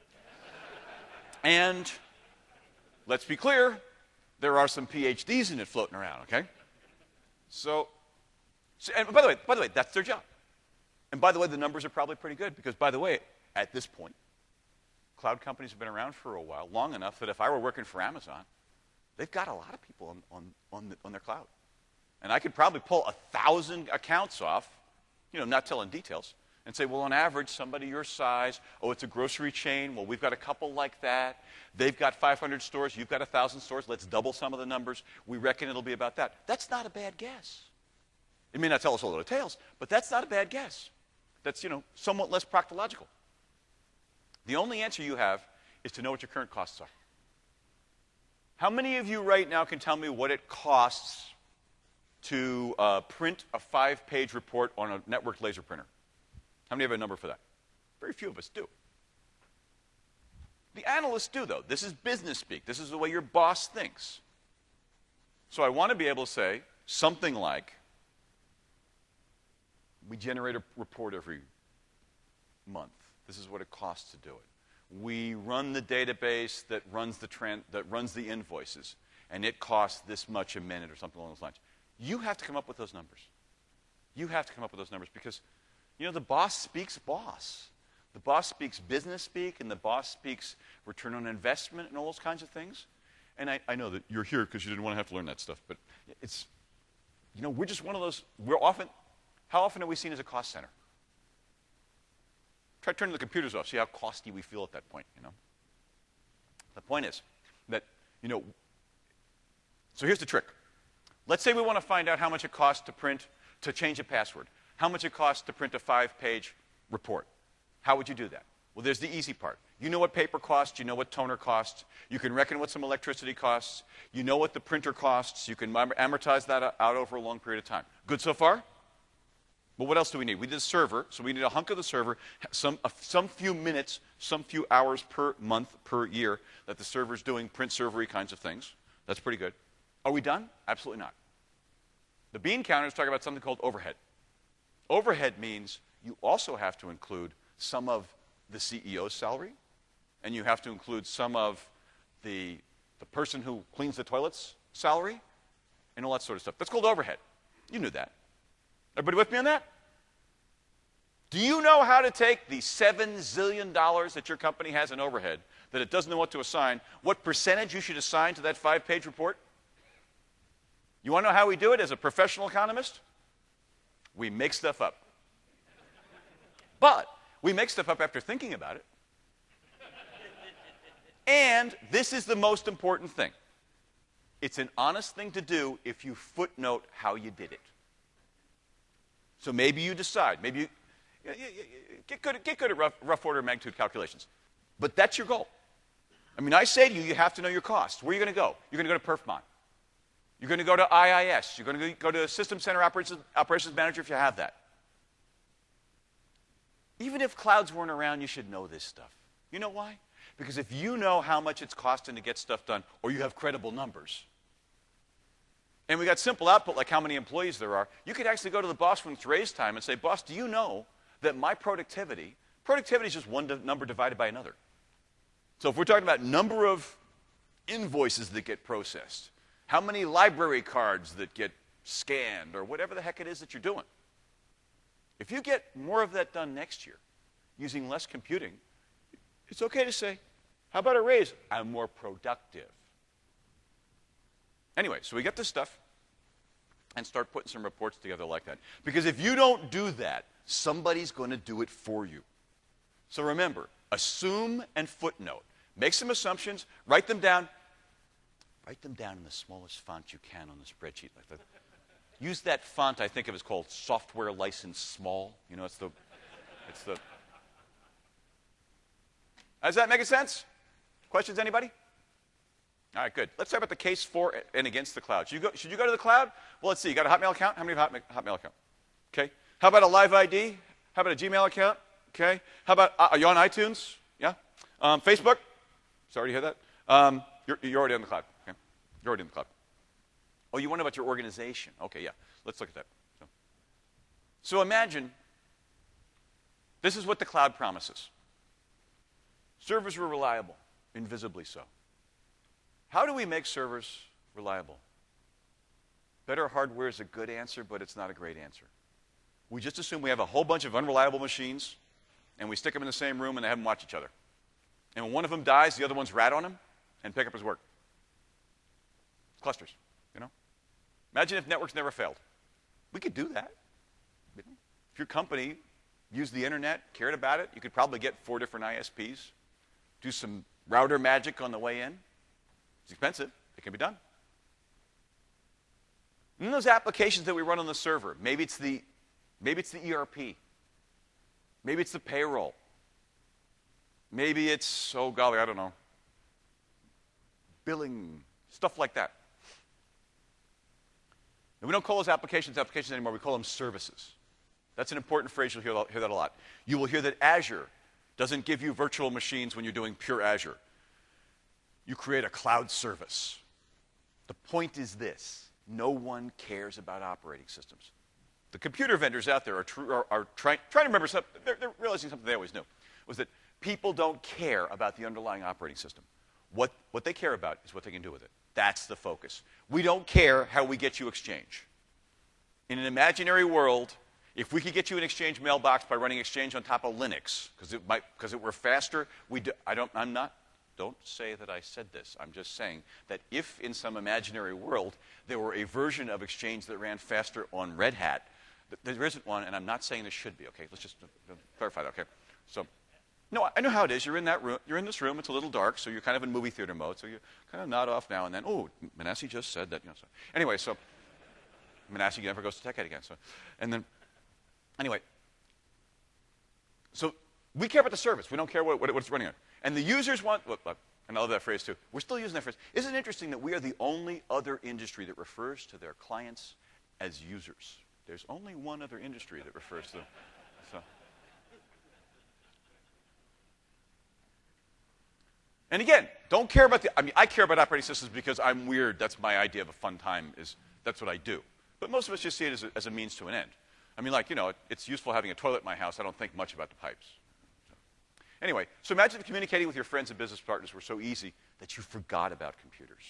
And let's be clear, there are some PhDs in it floating around, okay? And by the way, that's their job. And by the way, the numbers are probably pretty good because, by the way, at this point, cloud companies have been around for a while, long enough that if I were working for Amazon, they've got a lot of people on their cloud. And I could probably pull 1,000 accounts off, not telling details, and say, well, on average, somebody your size, oh, it's a grocery chain, well, we've got a couple like that. They've got 500 stores, you've got 1,000 stores, let's double some of the numbers. We reckon it'll be about that. That's not a bad guess. It may not tell us all the details, but that's not a bad guess. That's, somewhat less proctological. The only answer you have is to know what your current costs are. How many of you right now can tell me what it costs to print a 5-page report on a networked laser printer? How many have a number for that? Very few of us do. The analysts do, though. This is business speak. This is the way your boss thinks. So I want to be able to say something like, we generate a report every month. This is what it costs to do it. We run the database that runs the invoices, and it costs this much a minute or something along those lines. You have to come up with those numbers. You have to come up with those numbers because, the boss speaks boss. The boss speaks business speak, and the boss speaks return on investment and all those kinds of things. And I know that you're here because you didn't want to have to learn that stuff, but it's, we're just one of those, how often are we seen as a cost center? Try turning the computers off, see how costly we feel at that point, The point is that, so here's the trick. Let's say we want to find out how much it costs to change a password. How much it costs to print a 5-page report. How would you do that? Well, there's the easy part. You know what paper costs. You know what toner costs. You can reckon what some electricity costs. You know what the printer costs. You can amortize that out over a long period of time. Good so far? But what else do we need? We need a server, so we need a hunk of the server, some few minutes, some few hours per month, per year that the server's doing print servery kinds of things. That's pretty good. Are we done? Absolutely not. The bean counters talk about something called overhead. Overhead means you also have to include some of the CEO's salary, and you have to include some of the person who cleans the toilets' salary, and all that sort of stuff. That's called overhead. You knew that. Everybody with me on that? Do you know how to take the $7 zillion that your company has in overhead that it doesn't know what to assign, what percentage you should assign to that 5-page report? You want to know how we do it as a professional economist? We make stuff up. But we make stuff up after thinking about it. And this is the most important thing. It's an honest thing to do if you footnote how you did it. So maybe you decide, maybe you get good at rough order of magnitude calculations. But that's your goal. I mean, I say to you, you have to know your costs. Where are you going to go? You're going to go to Perfmon. You're going to go to IIS. You're going to go to System Center Operations Manager if you have that. Even if clouds weren't around, you should know this stuff. You know why? Because if you know how much it's costing to get stuff done, or you have credible numbers, and we got simple output like how many employees there are, you could actually go to the boss when it's raise time and say, boss, do you know that my productivity is just one number divided by another. So if we're talking about number of invoices that get processed, how many library cards that get scanned, or whatever the heck it is that you're doing, if you get more of that done next year using less computing, it's okay to say, how about a raise? I'm more productive. Anyway, so we get this stuff and start putting some reports together like that. Because if you don't do that, somebody's going to do it for you. So remember, assume and footnote. Make some assumptions, write them down. Write them down in the smallest font you can on the spreadsheet. Like that. Use that font I think of as called software license small. You know, it's the. Does that make sense? Questions, anybody? All right, good. Let's talk about the case for and against the cloud. Should you go to the cloud? Well, let's see. You got a Hotmail account? How many have Hotmail account? Okay. How about a Live ID? How about a Gmail account? Okay. How about, are you on iTunes? Yeah. Facebook? Sorry to hear that. You're already on the cloud. Okay. You're already in the cloud. Oh, you wonder about your organization. Okay, yeah. Let's look at that. So imagine this is what the cloud promises. Servers were reliable, invisibly so. How do we make servers reliable? Better hardware is a good answer, but it's not a great answer. We just assume we have a whole bunch of unreliable machines, and we stick them in the same room, and they have them watch each other. And when one of them dies, the other ones rat on him and pick up his work. Clusters, you know? Imagine if networks never failed. We could do that. If your company used the internet, cared about it, you could probably get 4 different ISPs, do some router magic on the way in. It's expensive. It can be done. And then those applications that we run on the server, maybe it's the ERP. Maybe it's the payroll. Maybe it's, oh golly, I don't know, billing, stuff like that. And we don't call those applications anymore. We call them services. That's an important phrase. You'll hear that a lot. You will hear that Azure doesn't give you virtual machines when you're doing pure Azure. You create a cloud service. The point is this. No one cares about operating systems. The computer vendors out there are trying to remember something. They're realizing something they always knew, was that people don't care about the underlying operating system. What they care about is what they can do with it. That's the focus. We don't care how we get you Exchange. In an imaginary world, if we could get you an Exchange mailbox by running Exchange on top of Linux, because it were faster, don't say that I said this. I'm just saying that if in some imaginary world there were a version of Exchange that ran faster on Red Hat, there isn't one, and I'm not saying there should be, okay? Let's just clarify that, okay? So, no, I know how it is. You're in that room. You're in this room. It's a little dark, so you're kind of in movie theater mode. So you kind of nod off now and then. Oh, Manasseh just said that. You know, so. Anyway, so Manasseh never goes to TechEd again. So, and then, anyway, so we care about the service. We don't care what it's running on. And the users want, look, and I love that phrase too. We're still using that phrase. Isn't it interesting that we are the only other industry that refers to their clients as users? There's only one other industry that refers to them. So. And again, don't care about I care about operating systems because I'm weird. That's my idea of a fun time, that's what I do. But most of us just see it as a means to an end. I mean, like, you know, it's useful having a toilet in my house. I don't think much about the pipes. Anyway, so imagine if communicating with your friends and business partners were so easy that you forgot about computers.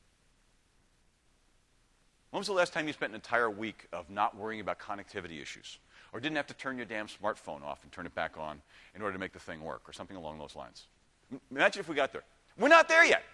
When was the last time you spent an entire week of not worrying about connectivity issues? Or didn't have to turn your damn smartphone off and turn it back on in order to make the thing work, or something along those lines? Imagine if we got there. We're not there yet.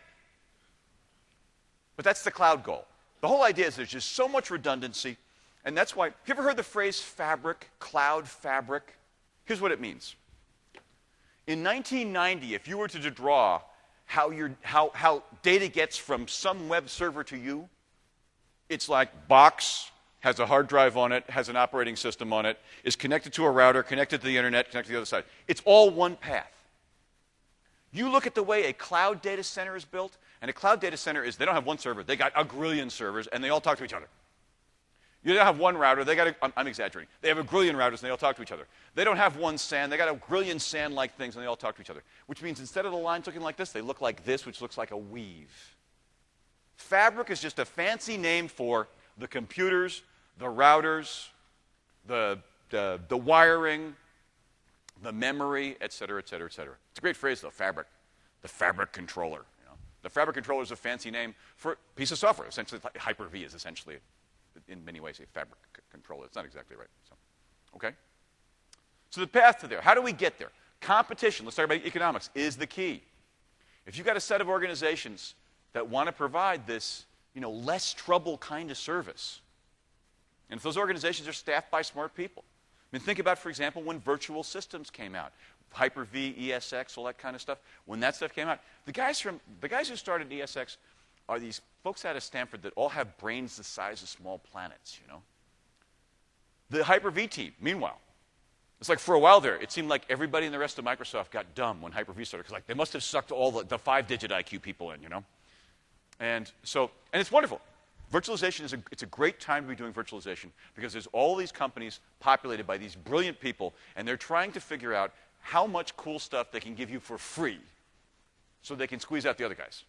But that's the cloud goal. The whole idea is there's just so much redundancy, and that's why, have you ever heard the phrase fabric, cloud fabric? Here's what it means. In 1990, if you were to draw how data gets from some web server to you, it's like box, has a hard drive on it, has an operating system on it, is connected to a router, connected to the internet, connected to the other side. It's all one path. You look at the way a cloud data center is built, and a cloud data center is, they don't have one server, they got a grillion servers, and they all talk to each other. You don't have one router, I'm exaggerating. They have a grillion routers, and they all talk to each other. They don't have one SAN, they got a grillion SAN-like things, and they all talk to each other. Which means instead of the lines looking like this, they look like this, which looks like a weave. Fabric is just a fancy name for the computers, the routers, the wiring, the memory, et cetera, et cetera, et cetera. It's a great phrase, though, fabric. The fabric controller. You know? The fabric controller is a fancy name for a piece of software. Essentially, Hyper-V is essentially, in many ways, a fabric controller. It's not exactly right. So, okay? So the path to there, how do we get there? Competition, let's talk about economics, is the key. If you've got a set of organizations that want to provide this, you know, less trouble kind of service, and if those organizations are staffed by smart people, I mean, think about, for example, when virtual systems came out. Hyper-V, ESX, all that kind of stuff. When that stuff came out, the guys who started ESX are these folks out of Stanford that all have brains the size of small planets, you know. The Hyper-V team, meanwhile, it's like for a while there, it seemed like everybody in the rest of Microsoft got dumb when Hyper-V started, because like they must have sucked all the 5-digit IQ people in, you know. And it's wonderful. Virtualization it's a great time to be doing virtualization because there's all these companies populated by these brilliant people, and they're trying to figure out how much cool stuff they can give you for free so they can squeeze out the other guys.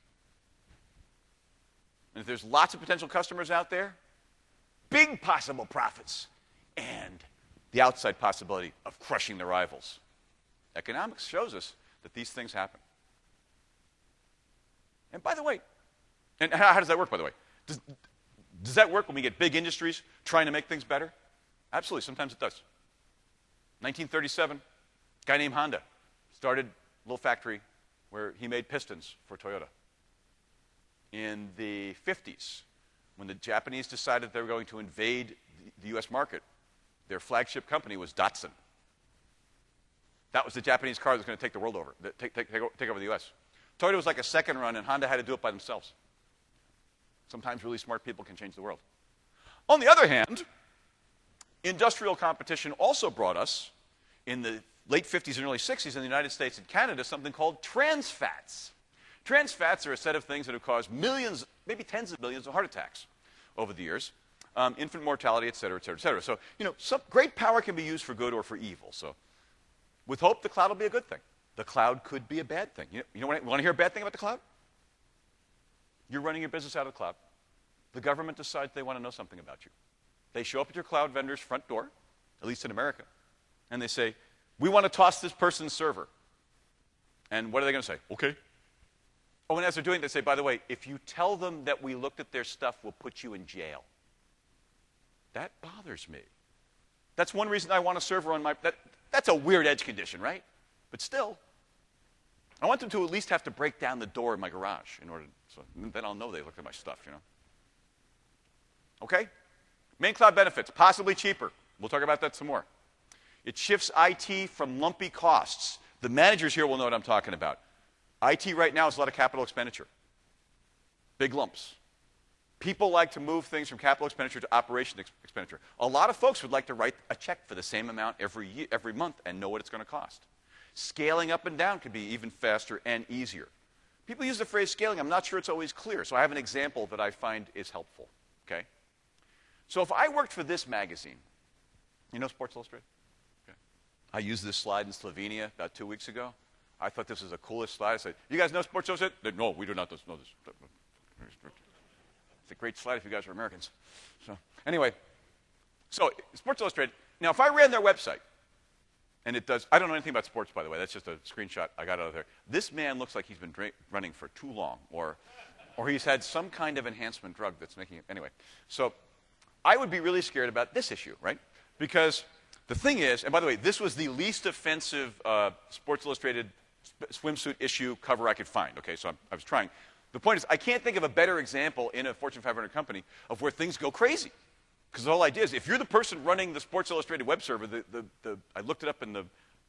And if there's lots of potential customers out there, big possible profits, and the outside possibility of crushing the rivals. Economics shows us that these things happen. And by the way, and how does that work, by the way? Does that work when we get big industries trying to make things better? Absolutely, sometimes it does. 1937, a guy named Honda started a little factory where he made pistons for Toyota. In the 50s, when the Japanese decided they were going to invade the US market, their flagship company was Datsun. That was the Japanese car that was going to take the world over, take over the US. Toyota was like a second run, and Honda had to do it by themselves. Sometimes really smart people can change the world. On the other hand, industrial competition also brought us, in the late 50s and early 60s in the United States and Canada, something called trans fats. Trans fats are a set of things that have caused millions, maybe tens of millions of heart attacks over the years. Infant mortality, et cetera, et cetera, et cetera. So, you know, some great power can be used for good or for evil. So, with hope, the cloud will be a good thing. The cloud could be a bad thing. You want to hear a bad thing about the cloud? You're running your business out of the cloud. The government decides they want to know something about you. They show up at your cloud vendor's front door, at least in America, and they say, we want to toss this person's server. And what are they going to say? Okay. Oh, and as they're doing it, they say, by the way, if you tell them that we looked at their stuff, we'll put you in jail. That bothers me. That's one reason I want a server on my... That's a weird edge condition, right? But still, I want them to at least have to break down the door in my garage in order... So then I'll know they looked at my stuff, you know. Okay? Main cloud benefits, possibly cheaper. We'll talk about that some more. It shifts IT from lumpy costs. The managers here will know what I'm talking about. IT right now is a lot of capital expenditure. Big lumps. People like to move things from capital expenditure to operation expenditure. A lot of folks would like to write a check for the same amount every month and know what it's going to cost. Scaling up and down can be even faster and easier. People use the phrase scaling. I'm not sure it's always clear, so I have an example that I find is helpful. Okay? So if I worked for this magazine, you know Sports Illustrated? Okay. I used this slide in Slovenia about 2 weeks ago. I thought this was the coolest slide. I said, you guys know Sports Illustrated? No, we do not know this. It's a great slide if you guys are Americans. So anyway, so Sports Illustrated. Now, if I ran their website, and it does, I don't know anything about sports, by the way. That's just a screenshot I got out of there. This man looks like he's been running for too long, or he's had some kind of enhancement drug that's making it. Anyway, so I would be really scared about this issue, right? Because the thing is, and by the way, this was the least offensive Sports Illustrated swimsuit issue cover I could find. Okay, so I was trying. The point is, I can't think of a better example in a Fortune 500 company of where things go crazy. Because the whole idea is, if you're the person running the Sports Illustrated web server, I looked it up in the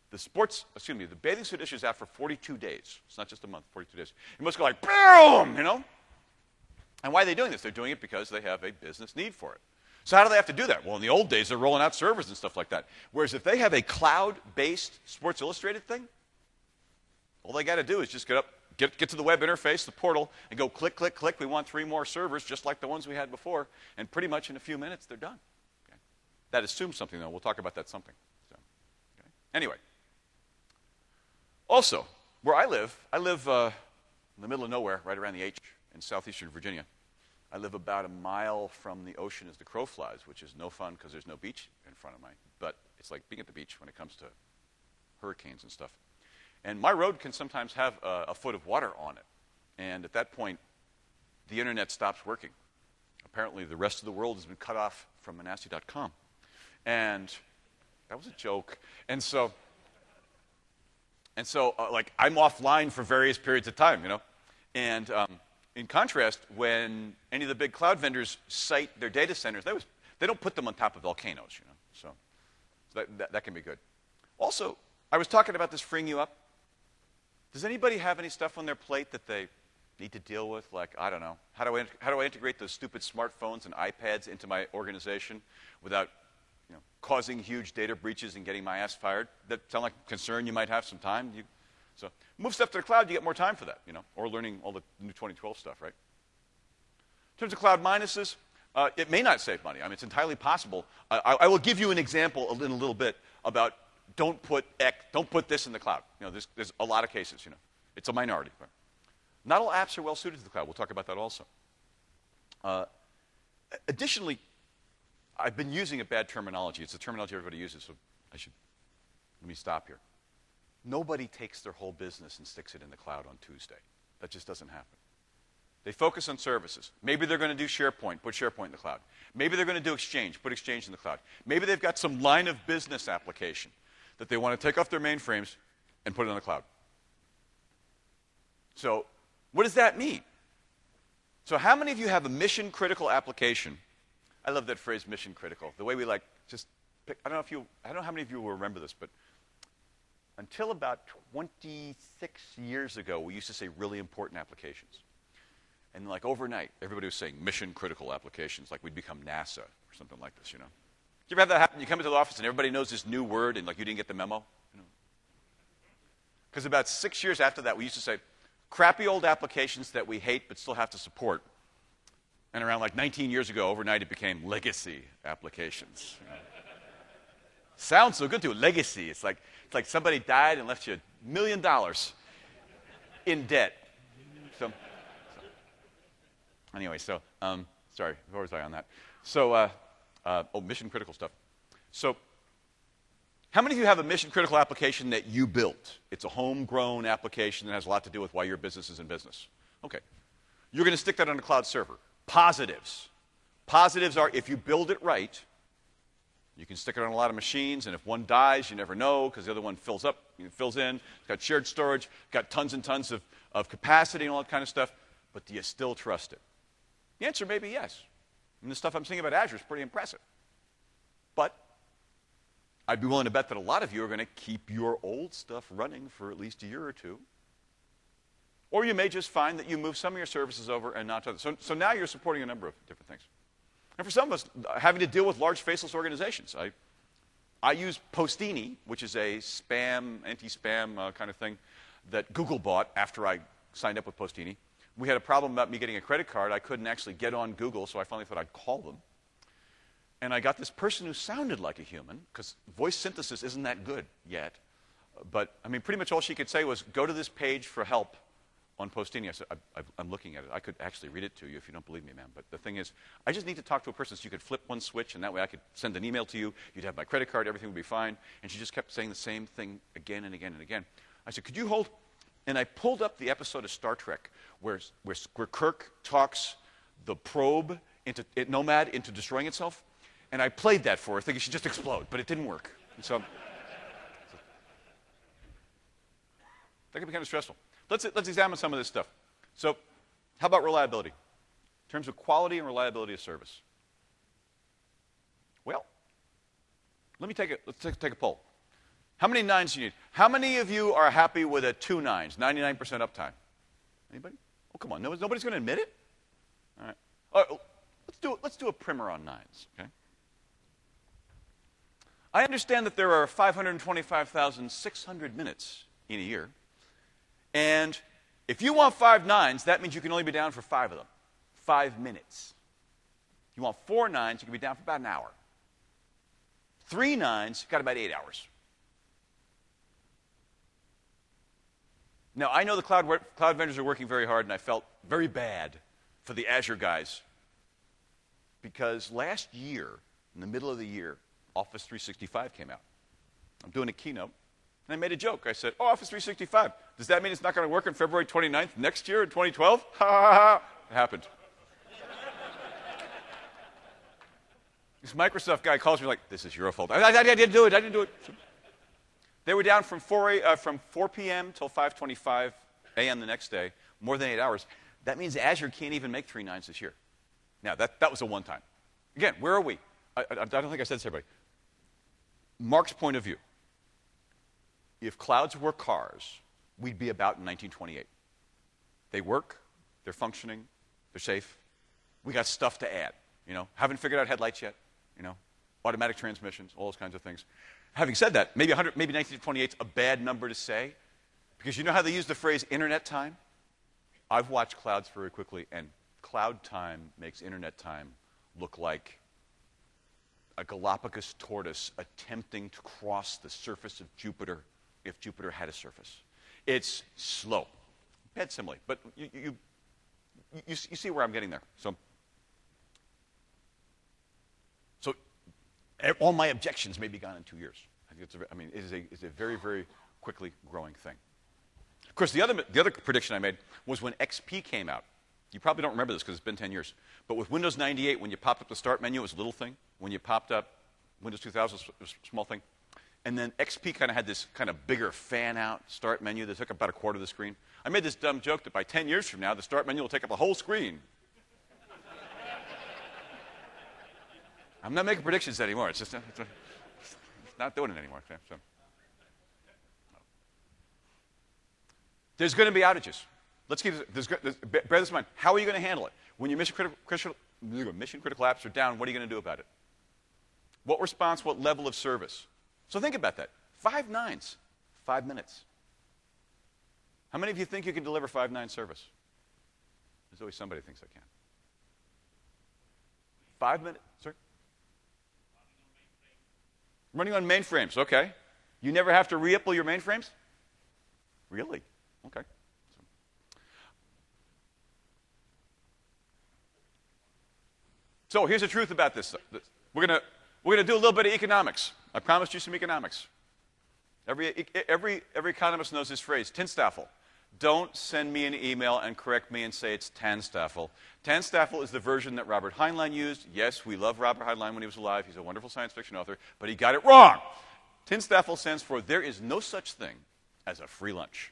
bathing suit issue is out for 42 days. It's not just a month, 42 days. It must go like, boom, you know? And why are they doing this? They're doing it because they have a business need for it. So how do they have to do that? Well, in the old days, they're rolling out servers and stuff like that. Whereas if they have a cloud-based Sports Illustrated thing, all they got to do is just get to the web interface, the portal, and go click, click, click. We want 3 more servers, just like the ones we had before. And pretty much in a few minutes, they're done. Okay? That assumes something, though. We'll talk about that something. So, okay? Anyway. Also, where I live in the middle of nowhere, right around the H in southeastern Virginia. I live about a mile from the ocean as the crow flies, which is no fun because there's no beach in front of me. But it's like being at the beach when it comes to hurricanes and stuff. And my road can sometimes have a foot of water on it. And at that point, the internet stops working. Apparently, the rest of the world has been cut off from Monasti.com. And that was a joke. And so, like, I'm offline for various periods of time, you know. And in contrast, when any of the big cloud vendors site their data centers, they don't put them on top of volcanoes, you know. So that can be good. Also, I was talking about this freeing you up. Does anybody have any stuff on their plate that they need to deal with? Like, I don't know, how do I integrate those stupid smartphones and iPads into my organization without causing huge data breaches and getting my ass fired? That sound like a concern you might have some time? So move stuff to the cloud, you get more time for that, or learning all the new 2012 stuff, right? In terms of cloud minuses, it may not save money. I mean, it's entirely possible. I will give you an example in a little bit about don't put this in the cloud. There's a lot of cases, It's a minority. Right? Not all apps are well suited to the cloud. We'll talk about that also. Additionally, I've been using a bad terminology. It's the terminology everybody uses, so let me stop here. Nobody takes their whole business and sticks it in the cloud on Tuesday. That just doesn't happen. They focus on services. Maybe they're going to do SharePoint, put SharePoint in the cloud. Maybe they're going to do Exchange, put Exchange in the cloud. Maybe they've got some line of business application that they want to take off their mainframes and put it on the cloud. So what does that mean? So how many of you have a mission-critical application? I love that phrase, mission-critical. The way we just pick, I don't know how many of you will remember this, but until about 26 years ago, we used to say really important applications. And overnight, everybody was saying mission-critical applications, like we'd become NASA or something like this, Do you ever have that happen? You come into the office and everybody knows this new word and you didn't get the memo? Because about 6 years after that, we used to say crappy old applications that we hate but still have to support. And around 19 years ago, overnight, it became legacy applications. Sounds so good to legacy. It's like somebody died and left you $1 million in debt. Anyway, sorry, where was I on that? So, mission-critical stuff. So, how many of you have a mission-critical application that you built? It's a homegrown application that has a lot to do with why your business is in business. Okay. You're going to stick that on a cloud server. Positives. Positives are, if you build it right, you can stick it on a lot of machines, and if one dies, you never know, because the other one fills in. It's got shared storage, got tons and tons of capacity and all that kind of stuff, but do you still trust it? The answer may be yes. And the stuff I'm saying about Azure is pretty impressive. But I'd be willing to bet that a lot of you are going to keep your old stuff running for at least a year or two. Or you may just find that you move some of your services over and not to others. So now you're supporting a number of different things. And for some of us, having to deal with large faceless organizations, I use Postini, which is a anti-spam kind of thing that Google bought after I signed up with Postini. We had a problem about me getting a credit card. I couldn't actually get on Google, so I finally thought I'd call them. And I got this person who sounded like a human, because voice synthesis isn't that good yet. But, pretty much all she could say was, go to this page for help on Postini. I said, I'm looking at it. I could actually read it to you if you don't believe me, ma'am. But the thing is, I just need to talk to a person so you could flip one switch, and that way I could send an email to you. You'd have my credit card. Everything would be fine. And she just kept saying the same thing again and again and again. I said, could you hold? And I pulled up the episode of Star Trek where Kirk talks the probe Nomad into destroying itself. And I played that for her, thinking she'd just explode, but it didn't work. And so that can be kind of stressful. Let's examine some of this stuff. So how about reliability? In terms of quality and reliability of service. Well, let's take a poll. How many nines do you need? How many of you are happy with a 2 nines, 99% uptime? Anybody? Oh, come on. Nobody's going to admit it? All right. Let's do a primer on nines, okay? I understand that there are 525,600 minutes in a year. And if you want 5 nines, that means you can only be down for 5 of them. 5 minutes. If you want 4 nines, you can be down for about an hour. 3 nines, you've got about 8 hours. Now, I know the cloud vendors are working very hard, and I felt very bad for the Azure guys because last year, in the middle of the year, Office 365 came out. I'm doing a keynote, and I made a joke. I said, Office 365, does that mean it's not going to work on February 29th next year in 2012? Ha, ha, ha. It happened. This Microsoft guy calls me like, this is your fault. I didn't do it. They were down from 4 p.m. till 5:25 a.m. the next day, more than 8 hours. That means Azure can't even make 3 nines this year. Now, that was a one-time. Again, where are we? I don't think I said this to everybody. Mark's point of view. if clouds were cars, we'd be about in 1928. They work, they're functioning, they're safe. We got stuff to add, Haven't figured out headlights yet, Automatic transmissions, all those kinds of things. Having said that, maybe 1928 is a bad number to say, because you know how they use the phrase internet time? I've watched clouds very quickly, and cloud time makes internet time look like a Galapagos tortoise attempting to cross the surface of Jupiter if Jupiter had a surface. It's slow. Bad simile, but you see where I'm getting there. So all my objections may be gone in 2 years. I think it is a very, very quickly growing thing. Of course, the other prediction I made was when XP came out. You probably don't remember this because it's been 10 years. But with Windows 98, when you popped up the start menu, it was a little thing. When you popped up Windows 2000, it was a small thing. And then XP kind of had this kind of bigger fan-out start menu that took up about a quarter of the screen. I made this dumb joke that by 10 years from now, the start menu will take up the whole screen. I'm not making predictions anymore. It's just it's not doing it anymore. Okay? So. There's going to be outages. Bear this in mind. How are you going to handle it? When your mission critical apps are down, what are you going to do about it? What response, what level of service? So think about that. 5 nines, 5 minutes. How many of you think you can deliver 5.9 service? There's always somebody who thinks I can. 5 minutes, sir? Running on mainframes, okay. You never have to re-IPL your mainframes? Really? Okay. So here's the truth about this. We're gonna do a little bit of economics. I promised you some economics. Every economist knows this phrase, Tinstaffel. Don't send me an email and correct me and say it's Tanstaffel. Tanstaffel is the version that Robert Heinlein used. Yes, we love Robert Heinlein when he was alive. He's a wonderful science fiction author, but he got it wrong. Tinstaffel stands for there is no such thing as a free lunch.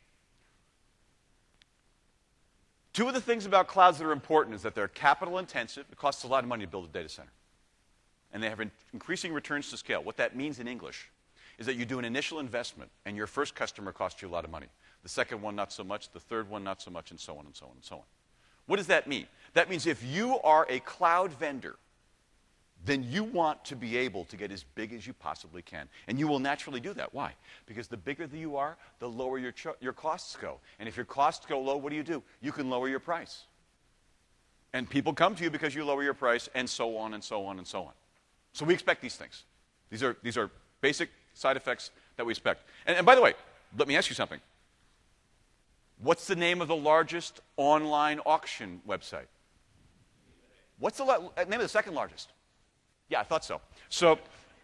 Two of the things about clouds that are important is that they're capital intensive. It costs a lot of money to build a data center. And they have increasing returns to scale. What that means in English is that you do an initial investment, and your first customer costs you a lot of money. The second one, not so much. The third one, not so much, and so on and so on and so on. What does that mean? That means if you are a cloud vendor, then you want to be able to get as big as you possibly can. And you will naturally do that. Why? Because the bigger that you are, the lower your costs go. And if your costs go low, what do? You can lower your price. And people come to you because you lower your price, and so on and so on and so on. So we expect these things. These are basic side effects that we expect. And by the way, let me ask you something. What's the name of the largest online auction website? What's the name of the second largest? Yeah, I thought so. So,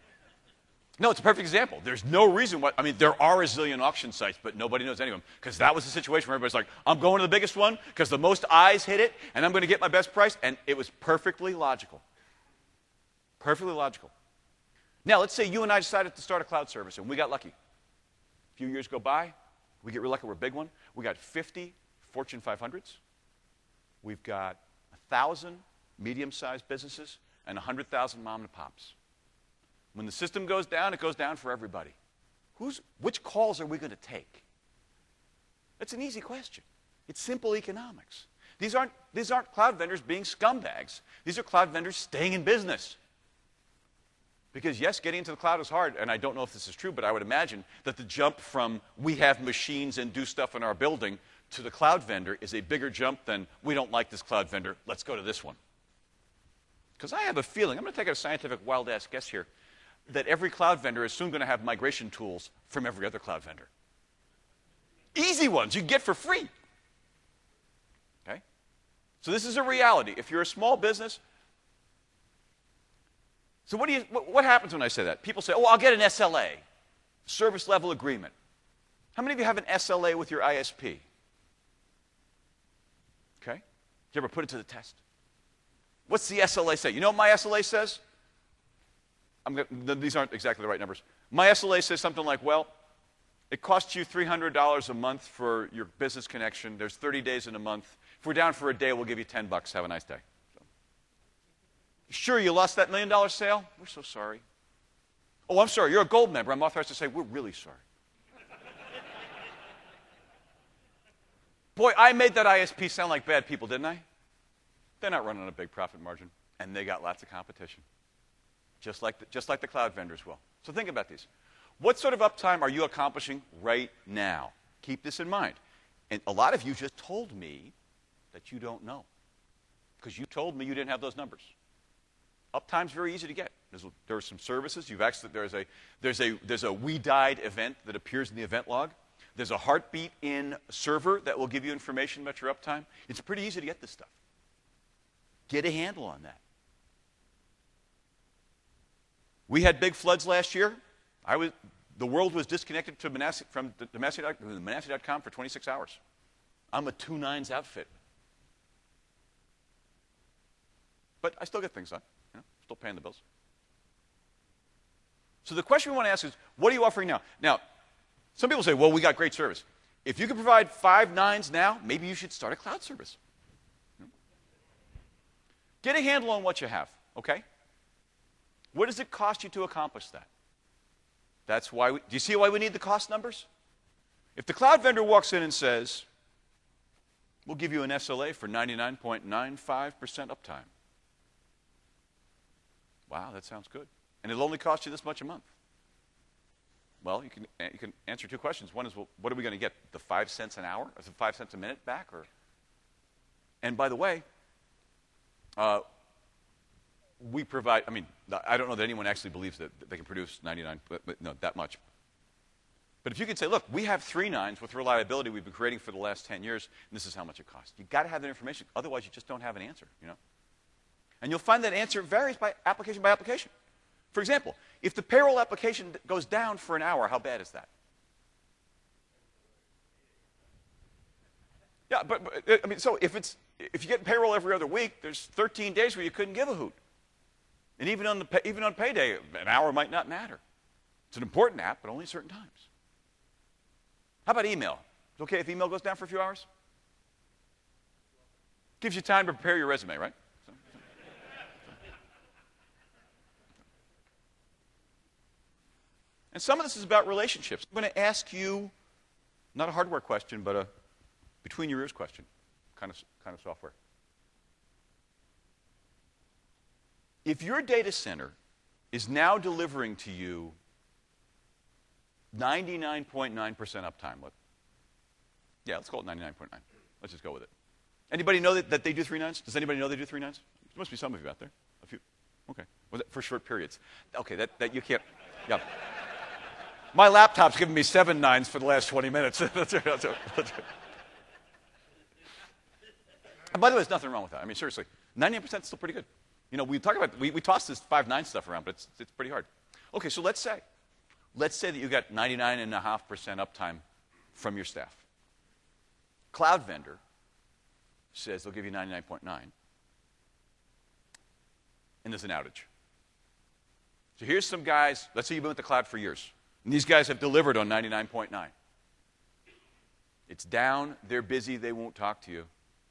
no, it's a perfect example. There's no reason why. I mean, there are a zillion auction sites, but nobody knows any of them. Because that was the situation where everybody's like, I'm going to the biggest one because the most eyes hit it, and I'm going to get my best price. And it was perfectly logical. Perfectly logical. Now, let's say you and I decided to start a cloud service, and we got lucky. A few years go by. We get real lucky. We're a big one. We got 50 Fortune 500s. We've got 1,000 medium-sized businesses and 100,000 mom and pops. When the system goes down, it goes down for everybody. Which calls are we going to take? That's an easy question. It's simple economics. These aren't cloud vendors being scumbags. These are cloud vendors staying in business. Because yes, getting into the cloud is hard, and I don't know if this is true, but I would imagine that the jump from we have machines and do stuff in our building to the cloud vendor is a bigger jump than we don't like this cloud vendor, let's go to this one. Because I have a feeling, I'm going to take a scientific wild-ass guess here, that every cloud vendor is soon going to have migration tools from every other cloud vendor. Easy ones you can get for free. Okay? So this is a reality. If you're a small business, so what happens when I say that? People say, oh, I'll get an SLA, service level agreement. How many of you have an SLA with your ISP? Okay? Did you ever put it to the test? What's the SLA say? You know what my SLA says? These aren't exactly the right numbers. My SLA says something like, well, it costs you $300 a month for your business connection. There's 30 days in a month. If we're down for a day, we'll give you $10. Have a nice day. Sure, you lost that $1 million sale? We're so sorry. Oh, I'm sorry. You're a gold member. I'm authorized to say we're really sorry. Boy, I made that ISP sound like bad people, didn't I? They're not running a big profit margin, and they got lots of competition, just like the cloud vendors will. So think about these. What sort of uptime are you accomplishing right now? Keep this in mind. And a lot of you just told me that you don't know, because you told me you didn't have those numbers. Uptime's very easy to get. There are some services. There's a We Died event that appears in the event log. There's a heartbeat in a server that will give you information about your uptime. It's pretty easy to get this stuff. Get a handle on that. We had big floods last year. The world was disconnected from Manasseh.com for 26 hours. I'm a 2 nines outfit. But I still get things done. Still paying the bills. So the question we want to ask is, what are you offering now? Now, some people say, well, we got great service. If you can provide 5 nines now, maybe you should start a cloud service. Get a handle on what you have, okay? What does it cost you to accomplish that? That's why do you see why we need the cost numbers? If the cloud vendor walks in and says, we'll give you an SLA for 99.95% uptime. Wow, that sounds good. And it'll only cost you this much a month. Well, you can answer 2 questions. One is, well, what are we going to get? The 5 cents an hour? Or the 5 cents a minute back? And by the way, we provide, I don't know that anyone actually believes that they can produce 99, that much. But if you could say, look, we have 3 nines with reliability we've been creating for the last 10 years, and this is how much it costs. You've got to have that information. Otherwise, you just don't have an answer, And you'll find that answer varies by application by application. For example, if the payroll application goes down for an hour, how bad is that? Yeah, so if you get payroll every other week, there's 13 days where you couldn't give a hoot. And even on payday, an hour might not matter. It's an important app, but only at certain times. How about email? It's okay if email goes down for a few hours? Gives you time to prepare your resume, right? And some of this is about relationships. I'm going to ask you, not a hardware question, but a between your ears question, kind of software. If your data center is now delivering to you 99.9% uptime, let's call it 99.9. Let's just go with it. Anybody know that they do 3 nines? Does anybody know they do 3 nines? There must be some of you out there. A few. Okay. Was it for short periods? Okay, that you can't. Yeah. My laptop's given me 7 nines for the last 20 minutes. That's right. And by the way, there's nothing wrong with that. Seriously, 99% is still pretty good. We talk about we toss this 5 9 stuff around, but it's pretty hard. Okay, so let's say that you got 99.5% uptime from your staff. Cloud vendor says they'll give you 99.9, and there's an outage. So here's some guys. Let's say you've been with the cloud for years, and these guys have delivered on 99.9. It's down. They're busy. They won't talk to you.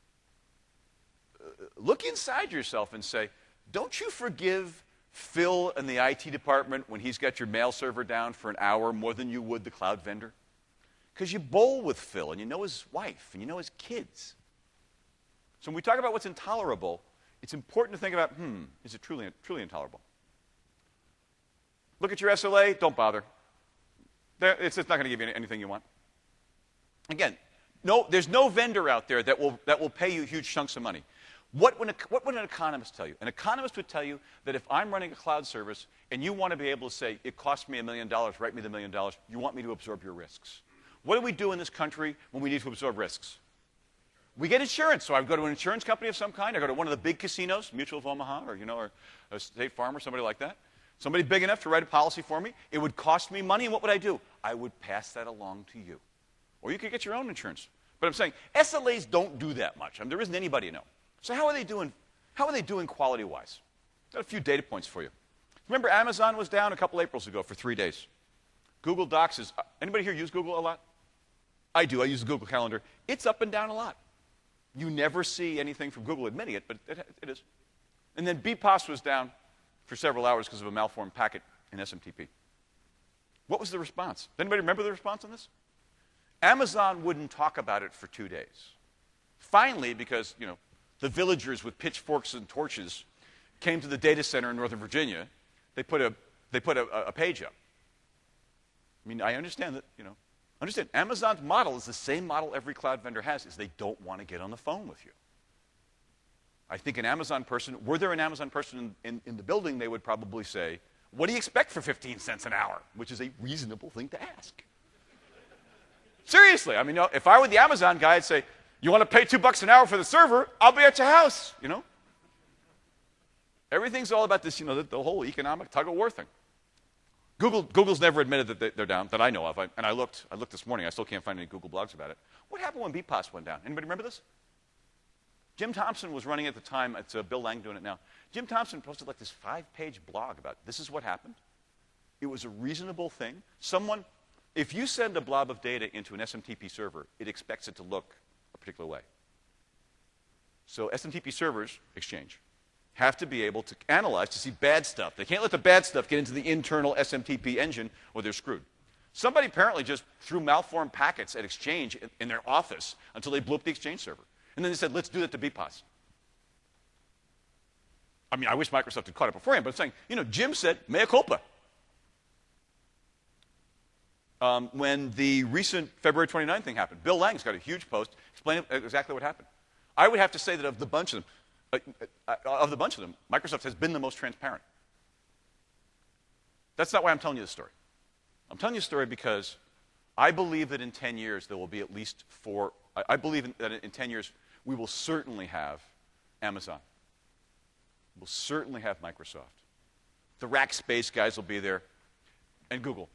Look inside yourself and say, don't you forgive Phil in the IT department when he's got your mail server down for an hour more than you would the cloud vendor? Because you bowl with Phil, and you know his wife, and you know his kids. So when we talk about what's intolerable, it's important to think about, is it truly intolerable? Look at your SLA, don't bother. It's not going to give you anything you want. Again, there's no vendor out there that will pay you huge chunks of money. What would an economist tell you? An economist would tell you that if I'm running a cloud service and you want to be able to say, it cost me $1 million, write me the $1 million, you want me to absorb your risks. What do we do in this country when we need to absorb risks? We get insurance. So I go to an insurance company of some kind. I go to one of the big casinos, Mutual of Omaha, or a State Farm or somebody like that. Somebody big enough to write a policy for me. It would cost me money, and what would I do? I would pass that along to you. Or you could get your own insurance. But I'm saying SLAs don't do that much. There isn't anybody you know. So how are they doing? How are they doing quality-wise? Got a few data points for you. Remember, Amazon was down a couple Aprils ago for 3 days. Google Docs is. Anybody here use Google a lot? I do. I use the Google Calendar. It's up and down a lot. You never see anything from Google admitting it, but it is. And then BPOS was down for several hours because of a malformed packet in SMTP. What was the response? Does anybody remember the response on this? Amazon wouldn't talk about it for 2 days. Finally, because, the villagers with pitchforks and torches came to the data center in Northern Virginia, they put a page up. I mean, I understand that, understand Amazon's model is the same model every cloud vendor has, is they don't want to get on the phone with you. I think an Amazon person, were there an Amazon person in the building, they would probably say, what do you expect for 15 cents an hour? Which is a reasonable thing to ask. Seriously, I mean, if I were the Amazon guy, I'd say, you want to pay $2 an hour for the server? I'll be at your house, Everything's all about this, the whole economic tug-of-war thing. Google's never admitted that they're down, that I know of. And I looked this morning. I still can't find any Google blogs about it. What happened when BPOS went down? Anybody remember this? Jim Thompson was running at the time. It's Bill Lang doing it now. Jim Thompson posted like this 5-page blog about this is what happened. It was a reasonable thing. If you send a blob of data into an SMTP server, it expects it to look a particular way. So SMTP servers, Exchange, have to be able to analyze to see bad stuff. They can't let the bad stuff get into the internal SMTP engine or they're screwed. Somebody apparently just threw malformed packets at Exchange in their office until they blew up the Exchange server. And then they said, let's do that to BPOS. I mean, I wish Microsoft had caught it beforehand, but I'm saying, Jim said, mea culpa. When the recent February 29th thing happened, Bill Lang's got a huge post explaining exactly what happened. I would have to say that of the bunch of them, Microsoft has been the most transparent. That's not why I'm telling you this story. I'm telling you this story because I believe that in 10 years there will be at least 4. I believe that in 10 years we will certainly have Amazon. We'll certainly have Microsoft. The Rackspace guys will be there, and Google.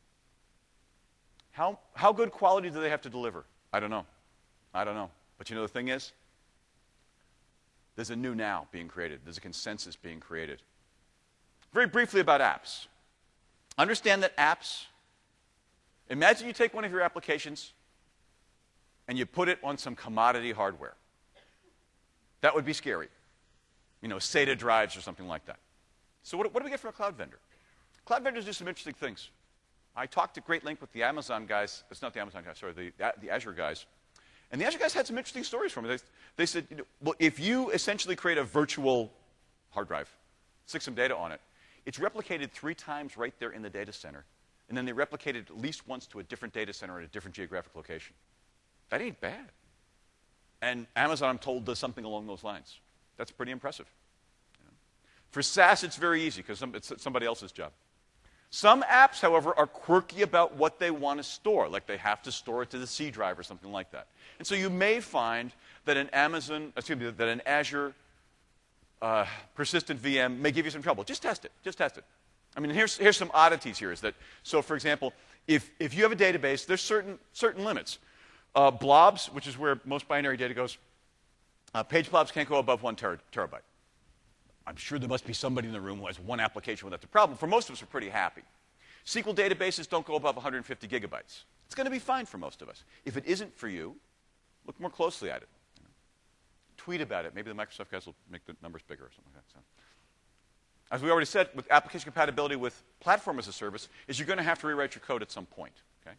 How good quality do they have to deliver? I don't know. But the thing is, there's a new now being created. There's a consensus being created. Very briefly about apps. Understand that apps, imagine you take one of your applications and you put it on some commodity hardware. That would be scary. SATA drives or something like that. So what do we get from a cloud vendor? Cloud vendors do some interesting things. I talked at great length with the Amazon guys. It's not the Amazon guys, sorry, the Azure guys. And the Azure guys had some interesting stories for me. They said, well, if you essentially create a virtual hard drive, stick some data on it, it's replicated 3 times right there in the data center. And then they replicate it at least once to a different data center at a different geographic location. That ain't bad. And Amazon, I'm told, does something along those lines. That's pretty impressive. For SaaS, it's very easy because it's somebody else's job. Some apps, however, are quirky about what they want to store, like they have to store it to the C drive or something like that. And so you may find that an Azure persistent VM may give you some trouble. Just test it. I mean, here's some oddities here. So for example, if you have a database, there's certain limits. Blobs, which is where most binary data goes, page blobs can't go above 1 terabyte. I'm sure there must be somebody in the room who has one application where that's a problem. For most of us, we're pretty happy. SQL databases don't go above 150 gigabytes. It's going to be fine for most of us. If it isn't for you, look more closely at it. Tweet about it. Maybe the Microsoft guys will make the numbers bigger or something like that. So, as we already said, with application compatibility with platform as a service, is you're going to have to rewrite your code at some point. Okay?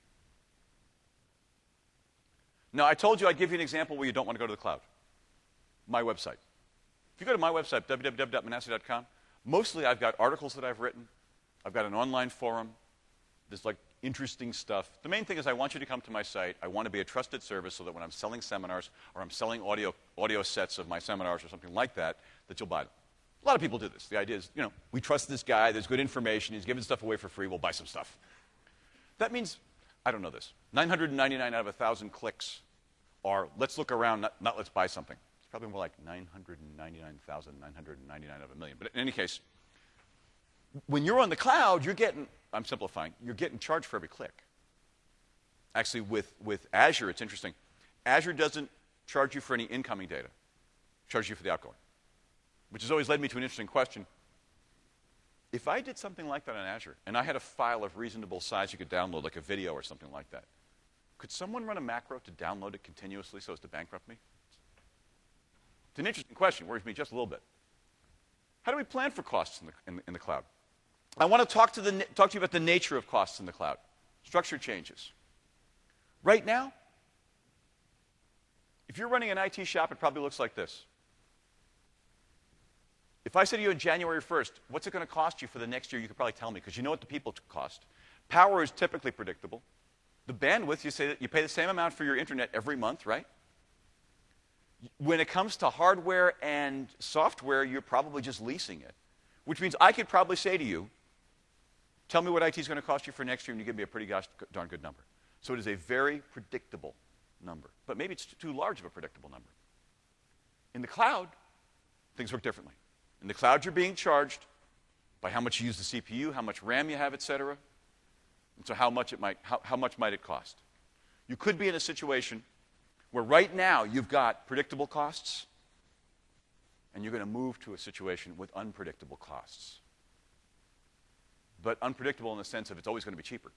Now, I told you I'd give you an example where you don't want to go to the cloud. My website. If you go to my website, www.manasseh.com, mostly I've got articles that I've written. I've got an online forum. There's interesting stuff. The main thing is I want you to come to my site. I want to be a trusted service so that when I'm selling seminars or I'm selling audio sets of my seminars or something like that, that you'll buy them. A lot of people do this. The idea is, we trust this guy. There's good information. He's giving stuff away for free. We'll buy some stuff. That means, I don't know this, 999 out of 1,000 clicks are let's look around, not let's buy something. Probably more like 999,999 out of 1,000,000. But in any case, when you're on the cloud, you're getting, I'm simplifying, you're getting charged for every click. Actually, with Azure, it's interesting. Azure doesn't charge you for any incoming data. It charges you for the outgoing, which has always led me to an interesting question. If I did something like that on Azure, and I had a file of reasonable size you could download, like a video or something like that, could someone run a macro to download it continuously so as to bankrupt me? It's an interesting question. It worries me just a little bit. How do we plan for costs in the cloud? I want to talk to you about the nature of costs in the cloud. Structure changes. Right now, If you're running an IT shop, it probably looks like this. If I said to you on January 1st, what's it going to cost you for the next year, you could probably tell me, because you know what the people cost. Power is typically predictable. The bandwidth, you say that you pay the same amount for your internet every month, right? When it comes to hardware and software, you're probably just leasing it, which means I could probably say to you, tell me what IT is going to cost you for next year, and you give me a pretty darn good number. So it is a very predictable number, but maybe it's too large of a predictable number. In the cloud, things work differently. In the cloud, you're being charged by how much you use the CPU, how much RAM you have, et cetera. And so how much might it cost? You could be in a situation where right now you've got predictable costs, and you're going to move to a situation with unpredictable costs. But unpredictable in the sense of it's always going to be cheaper.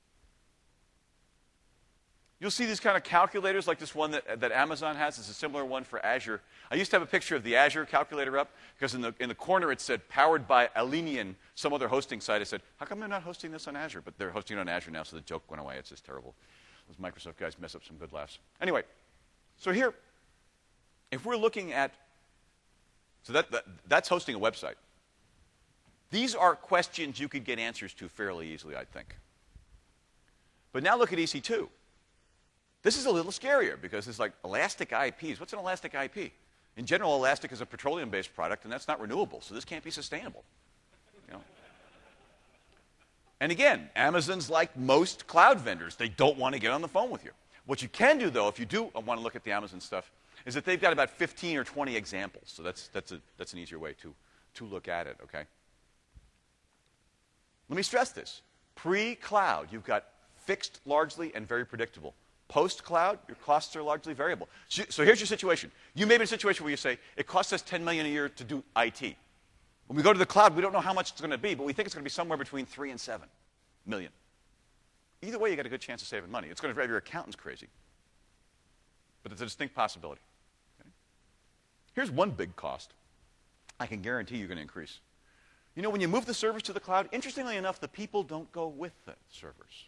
You'll see these kind of calculators like this one that Amazon has. It's a similar one for Azure. I used to have a picture of the Azure calculator up because in the corner it said powered by Alenian, some other hosting site. I said, how come they're not hosting this on Azure? But they're hosting it on Azure now, so the joke went away. It's just terrible. Those Microsoft guys mess up some good laughs. Anyway, so here, if we're looking at, so that's hosting a website. These are questions you could get answers to fairly easily, I think. But now look at EC2. This is a little scarier because it's like elastic IPs. What's an elastic IP? In general, elastic is a petroleum-based product, and that's not renewable, so this can't be sustainable. You know? And again, Amazon's like most cloud vendors. They don't want to get on the phone with you. What you can do, though, if you do want to look at the Amazon stuff, is that they've got about 15 or 20 examples. So that's an easier way to look at it, okay? Let me stress this. Pre-cloud, you've got fixed largely and very predictable. Post-cloud, your costs are largely variable. So here's your situation. You may be in a situation where you say, it costs us $10 million a year to do IT. When we go to the cloud, we don't know how much it's going to be, but we think it's going to be somewhere between 3 and 7 million. Either way, you got a good chance of saving money. It's going to drive your accountants crazy. But it's a distinct possibility. Okay? Here's one big cost I can guarantee you're going to increase. You know, when you move the servers to the cloud, interestingly enough, the people don't go with the servers.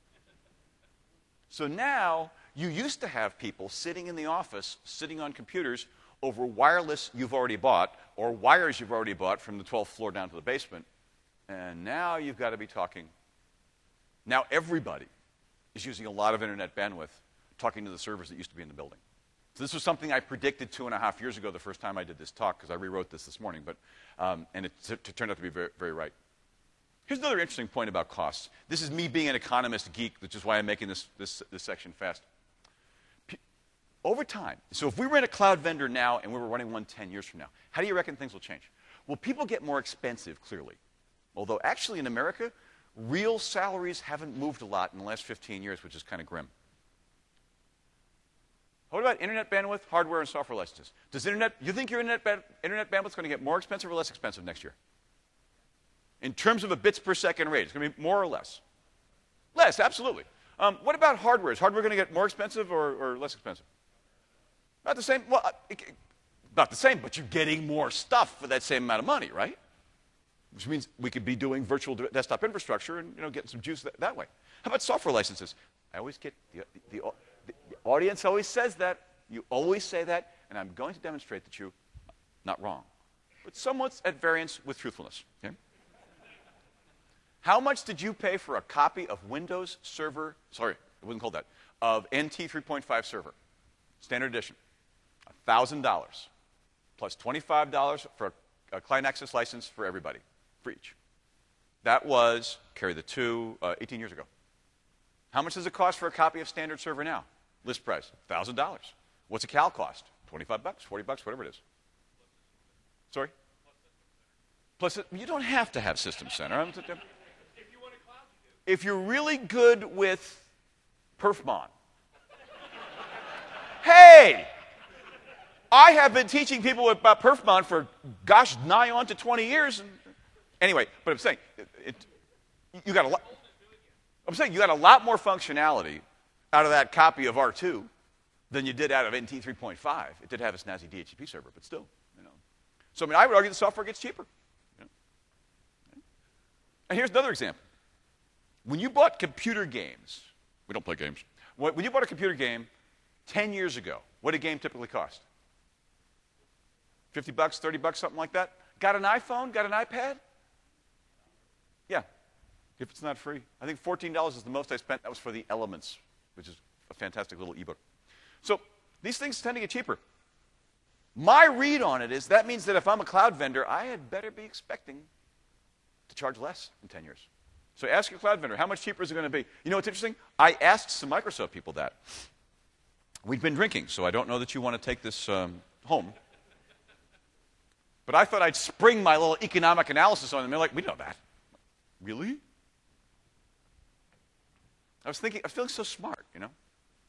So now, you used to have people sitting in the office, sitting on computers over wireless you've already bought, or wires you've already bought from the 12th floor down to the basement. And now you've got to be talking. Now everybody is using a lot of internet bandwidth talking to the servers that used to be in the building. So this was something I predicted 2.5 years ago the first time I did this talk, because I rewrote this morning, but, and it turned out to be very, very right. Here's another interesting point about costs. This is me being an economist geek, which is why I'm making this section fast. Over time, so if we were in a cloud vendor now and we were running one 10 years from now, how do you reckon things will change? Well, people get more expensive, clearly. Although actually in America, real salaries haven't moved a lot in the last 15 years, which is kind of grim. What about internet bandwidth, hardware, and software licenses? You think your internet bandwidth is going to get more expensive or less expensive next year? In terms of a bits per second rate, it's going to be more or less? Less, absolutely. What about hardware? Is hardware going to get more expensive or less expensive? Not the same. Well, not the same, but you're getting more stuff for that same amount of money, right? Which means we could be doing virtual desktop infrastructure and getting some juice that way. How about software licenses? I always get the audience always says that. You always say that, and I'm going to demonstrate that you're not wrong, but somewhat at variance with truthfulness. Okay? How much did you pay for a copy of Windows Server? Sorry, it wasn't called that. Of NT 3.5 Server, Standard Edition. $1,000 plus $25 for a client access license for everybody, for each. That was, carry the two, 18 years ago. How much does it cost for a copy of Standard Server now? List price, $1,000. What's a CAL cost? $25, $40, whatever it is. Sorry? Plus, you don't have to have System Center. If you want a cloud, you do. If you're really good with Perfmon. Hey! I have been teaching people about Perfmon for, gosh, nigh on to 20 years. Anyway, but I'm saying, you got a lot. I'm saying you got a lot more functionality out of that copy of R2 than you did out of NT 3.5. It did have a snazzy DHCP server, but still, So I mean, I would argue the software gets cheaper. And here's another example. When you bought computer games, we don't play games. When you bought a computer game 10 years ago, What did a game typically cost? $50, $30, something like that? Got an iPhone? Got an iPad? Yeah, if it's not free. I think $14 is the most I spent. That was for The Elements, which is a fantastic little ebook. So these things tend to get cheaper. My read on it is that means that if I'm a cloud vendor, I had better be expecting to charge less in 10 years. So ask your cloud vendor, how much cheaper is it going to be? You know what's interesting? I asked some Microsoft people that. We'd been drinking, so I don't know that you want to take this home. But I thought I'd spring my little economic analysis on them. They're like, we know that. Really? I was feeling so smart, you know?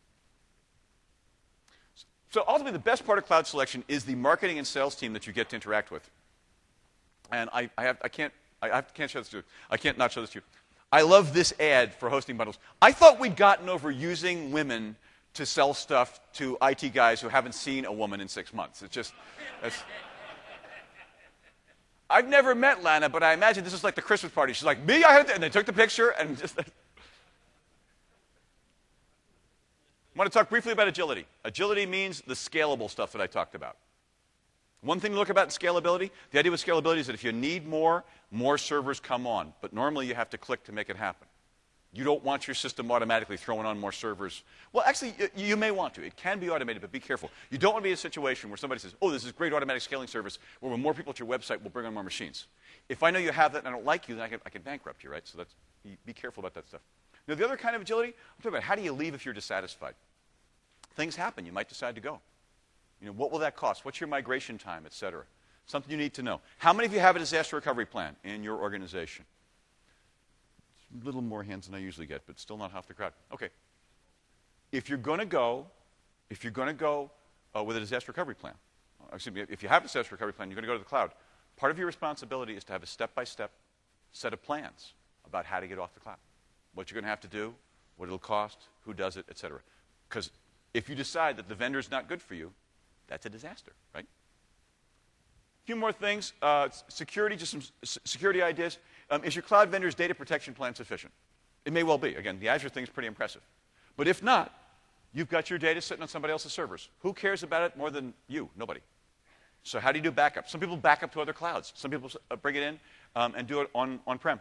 So ultimately, the best part of cloud selection is the marketing and sales team that you get to interact with. And I can't show this to you. I can't not show this to you. I love this ad for hosting bundles. I thought we'd gotten over using women to sell stuff to IT guys who haven't seen a woman in 6 months. It's just, I've never met Lana, but I imagine this is like the Christmas party. She's like, me, I had to, and they took the picture and just. I want to talk briefly about agility. Agility means the scalable stuff that I talked about. One thing to look about in scalability, the idea with scalability is that if you need more servers come on. But normally you have to click to make it happen. You don't want your system automatically throwing on more servers. Well, actually, you may want to. It can be automated, but be careful. You don't want to be in a situation where somebody says, oh, this is great automatic scaling service, where when more people at your website, we'll bring on more machines. If I know you have that and I don't like you, then I can bankrupt you, right? So be careful about that stuff. Now, the other kind of agility, I'm talking about how do you leave if you're dissatisfied? Things happen. You might decide to go. You know, what will that cost? What's your migration time, et cetera? Something you need to know. How many of you have a disaster recovery plan in your organization? A little more hands than I usually get, but still not half the crowd. Okay. If you're going to go with a disaster recovery plan, excuse me, if you have a disaster recovery plan, you're going to go to the cloud. Part of your responsibility is to have a step-by-step set of plans about how to get off the cloud. What you're going to have to do, what it'll cost, who does it, et cetera. Because if you decide that the vendor's not good for you, that's a disaster, right? A few more things. Security, just some security ideas. Is your cloud vendor's data protection plan sufficient? It may well be. Again, the Azure thing is pretty impressive. But if not, you've got your data sitting on somebody else's servers. Who cares about it more than you? Nobody. So how do you do backup? Some people back up to other clouds. Some people bring it in and do it on-prem.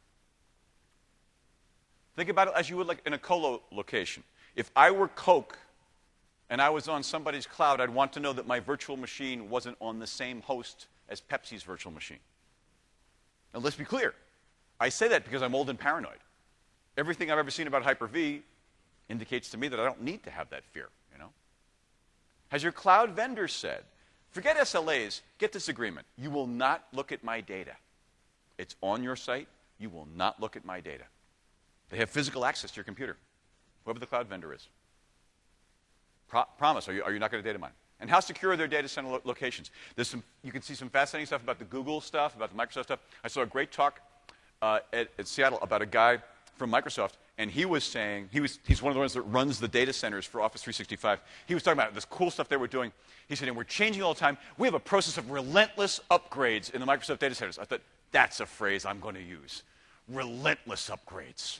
Think about it as you would like in a colo location. If I were Coke and I was on somebody's cloud, I'd want to know that my virtual machine wasn't on the same host as Pepsi's virtual machine. And let's be clear. I say that because I'm old and paranoid. Everything I've ever seen about Hyper-V indicates to me that I don't need to have that fear, you know? Has your cloud vendor said, forget SLAs, get this agreement. You will not look at my data. It's on your site. You will not look at my data. They have physical access to your computer, whoever the cloud vendor is. Promise, are you not going to data mine? And how secure are their data center locations? You can see some fascinating stuff about the Google stuff, about the Microsoft stuff. I saw a great talk at Seattle about a guy from Microsoft, and he was saying, he's one of the ones that runs the data centers for Office 365. He was talking about this cool stuff they were doing. He said, and we're changing all the time. We have a process of relentless upgrades in the Microsoft data centers. I thought, that's a phrase I'm going to use. Relentless upgrades.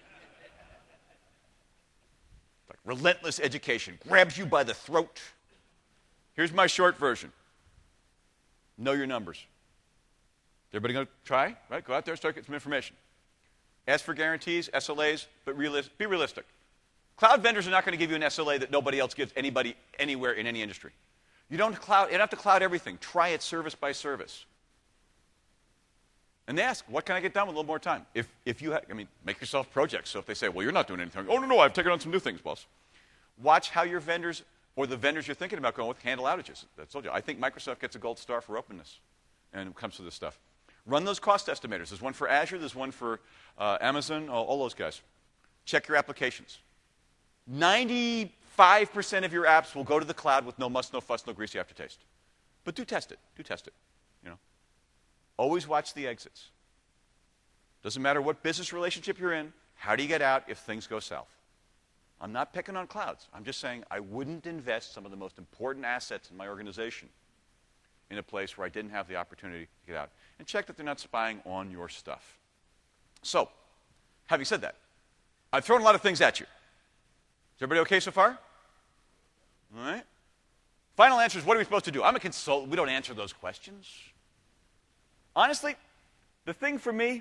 Like relentless education. Grabs you by the throat. Here's my short version. Know your numbers. Everybody going to try? Right? Go out there and start getting some information. Ask for guarantees, SLAs, but be realistic. Cloud vendors are not going to give you an SLA that nobody else gives anybody anywhere in any industry. You don't have to cloud everything. Try it service by service. And they ask, what can I get done with a little more time? If you make yourself projects. So if they say, well, you're not doing anything. Oh, no, I've taken on some new things, boss. Watch how your vendors or the vendors you're thinking about going with handle outages. I told you. I think Microsoft gets a gold star for openness when it comes to this stuff. Run those cost estimators. There's one for Azure. There's one for Amazon, all those guys. Check your applications. 95% of your apps will go to the cloud with no muss, no fuss, no greasy aftertaste. But do test it. Do test it. You know. Always watch the exits. Doesn't matter what business relationship you're in. How do you get out if things go south? I'm not picking on clouds. I'm just saying I wouldn't invest some of the most important assets in my organization in a place where I didn't have the opportunity to get out. And check that they're not spying on your stuff. So, having said that, I've thrown a lot of things at you. Is everybody okay so far? All right? Final answer is, what are we supposed to do? I'm a consultant. We don't answer those questions. Honestly, the thing for me,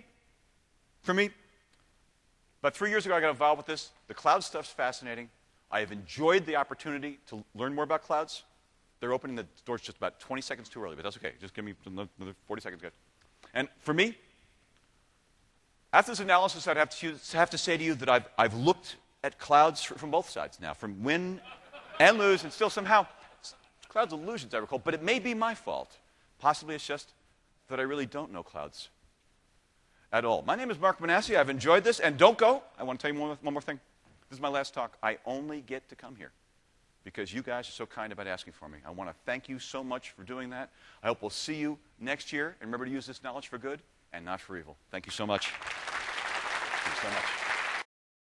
about 3 years ago I got involved with this. The cloud stuff's fascinating. I have enjoyed the opportunity to learn more about clouds. They're opening the doors just about 20 seconds too early, but that's okay. Just give me another 40 seconds, guys. And for me, after this analysis, I'd have to say to you that I've looked at clouds from both sides now, from win and lose, and still somehow, clouds illusions I recall, but it may be my fault. Possibly it's just that I really don't know clouds at all. My name is Mark Manassi. I've enjoyed this, and don't go. I want to tell you one more thing. This is my last talk. I only get to come here because you guys are so kind about asking for me. I want to thank you so much for doing that. I hope we'll see you next year, and remember to use this knowledge for good and not for evil. Thank you so much. Thank you so much.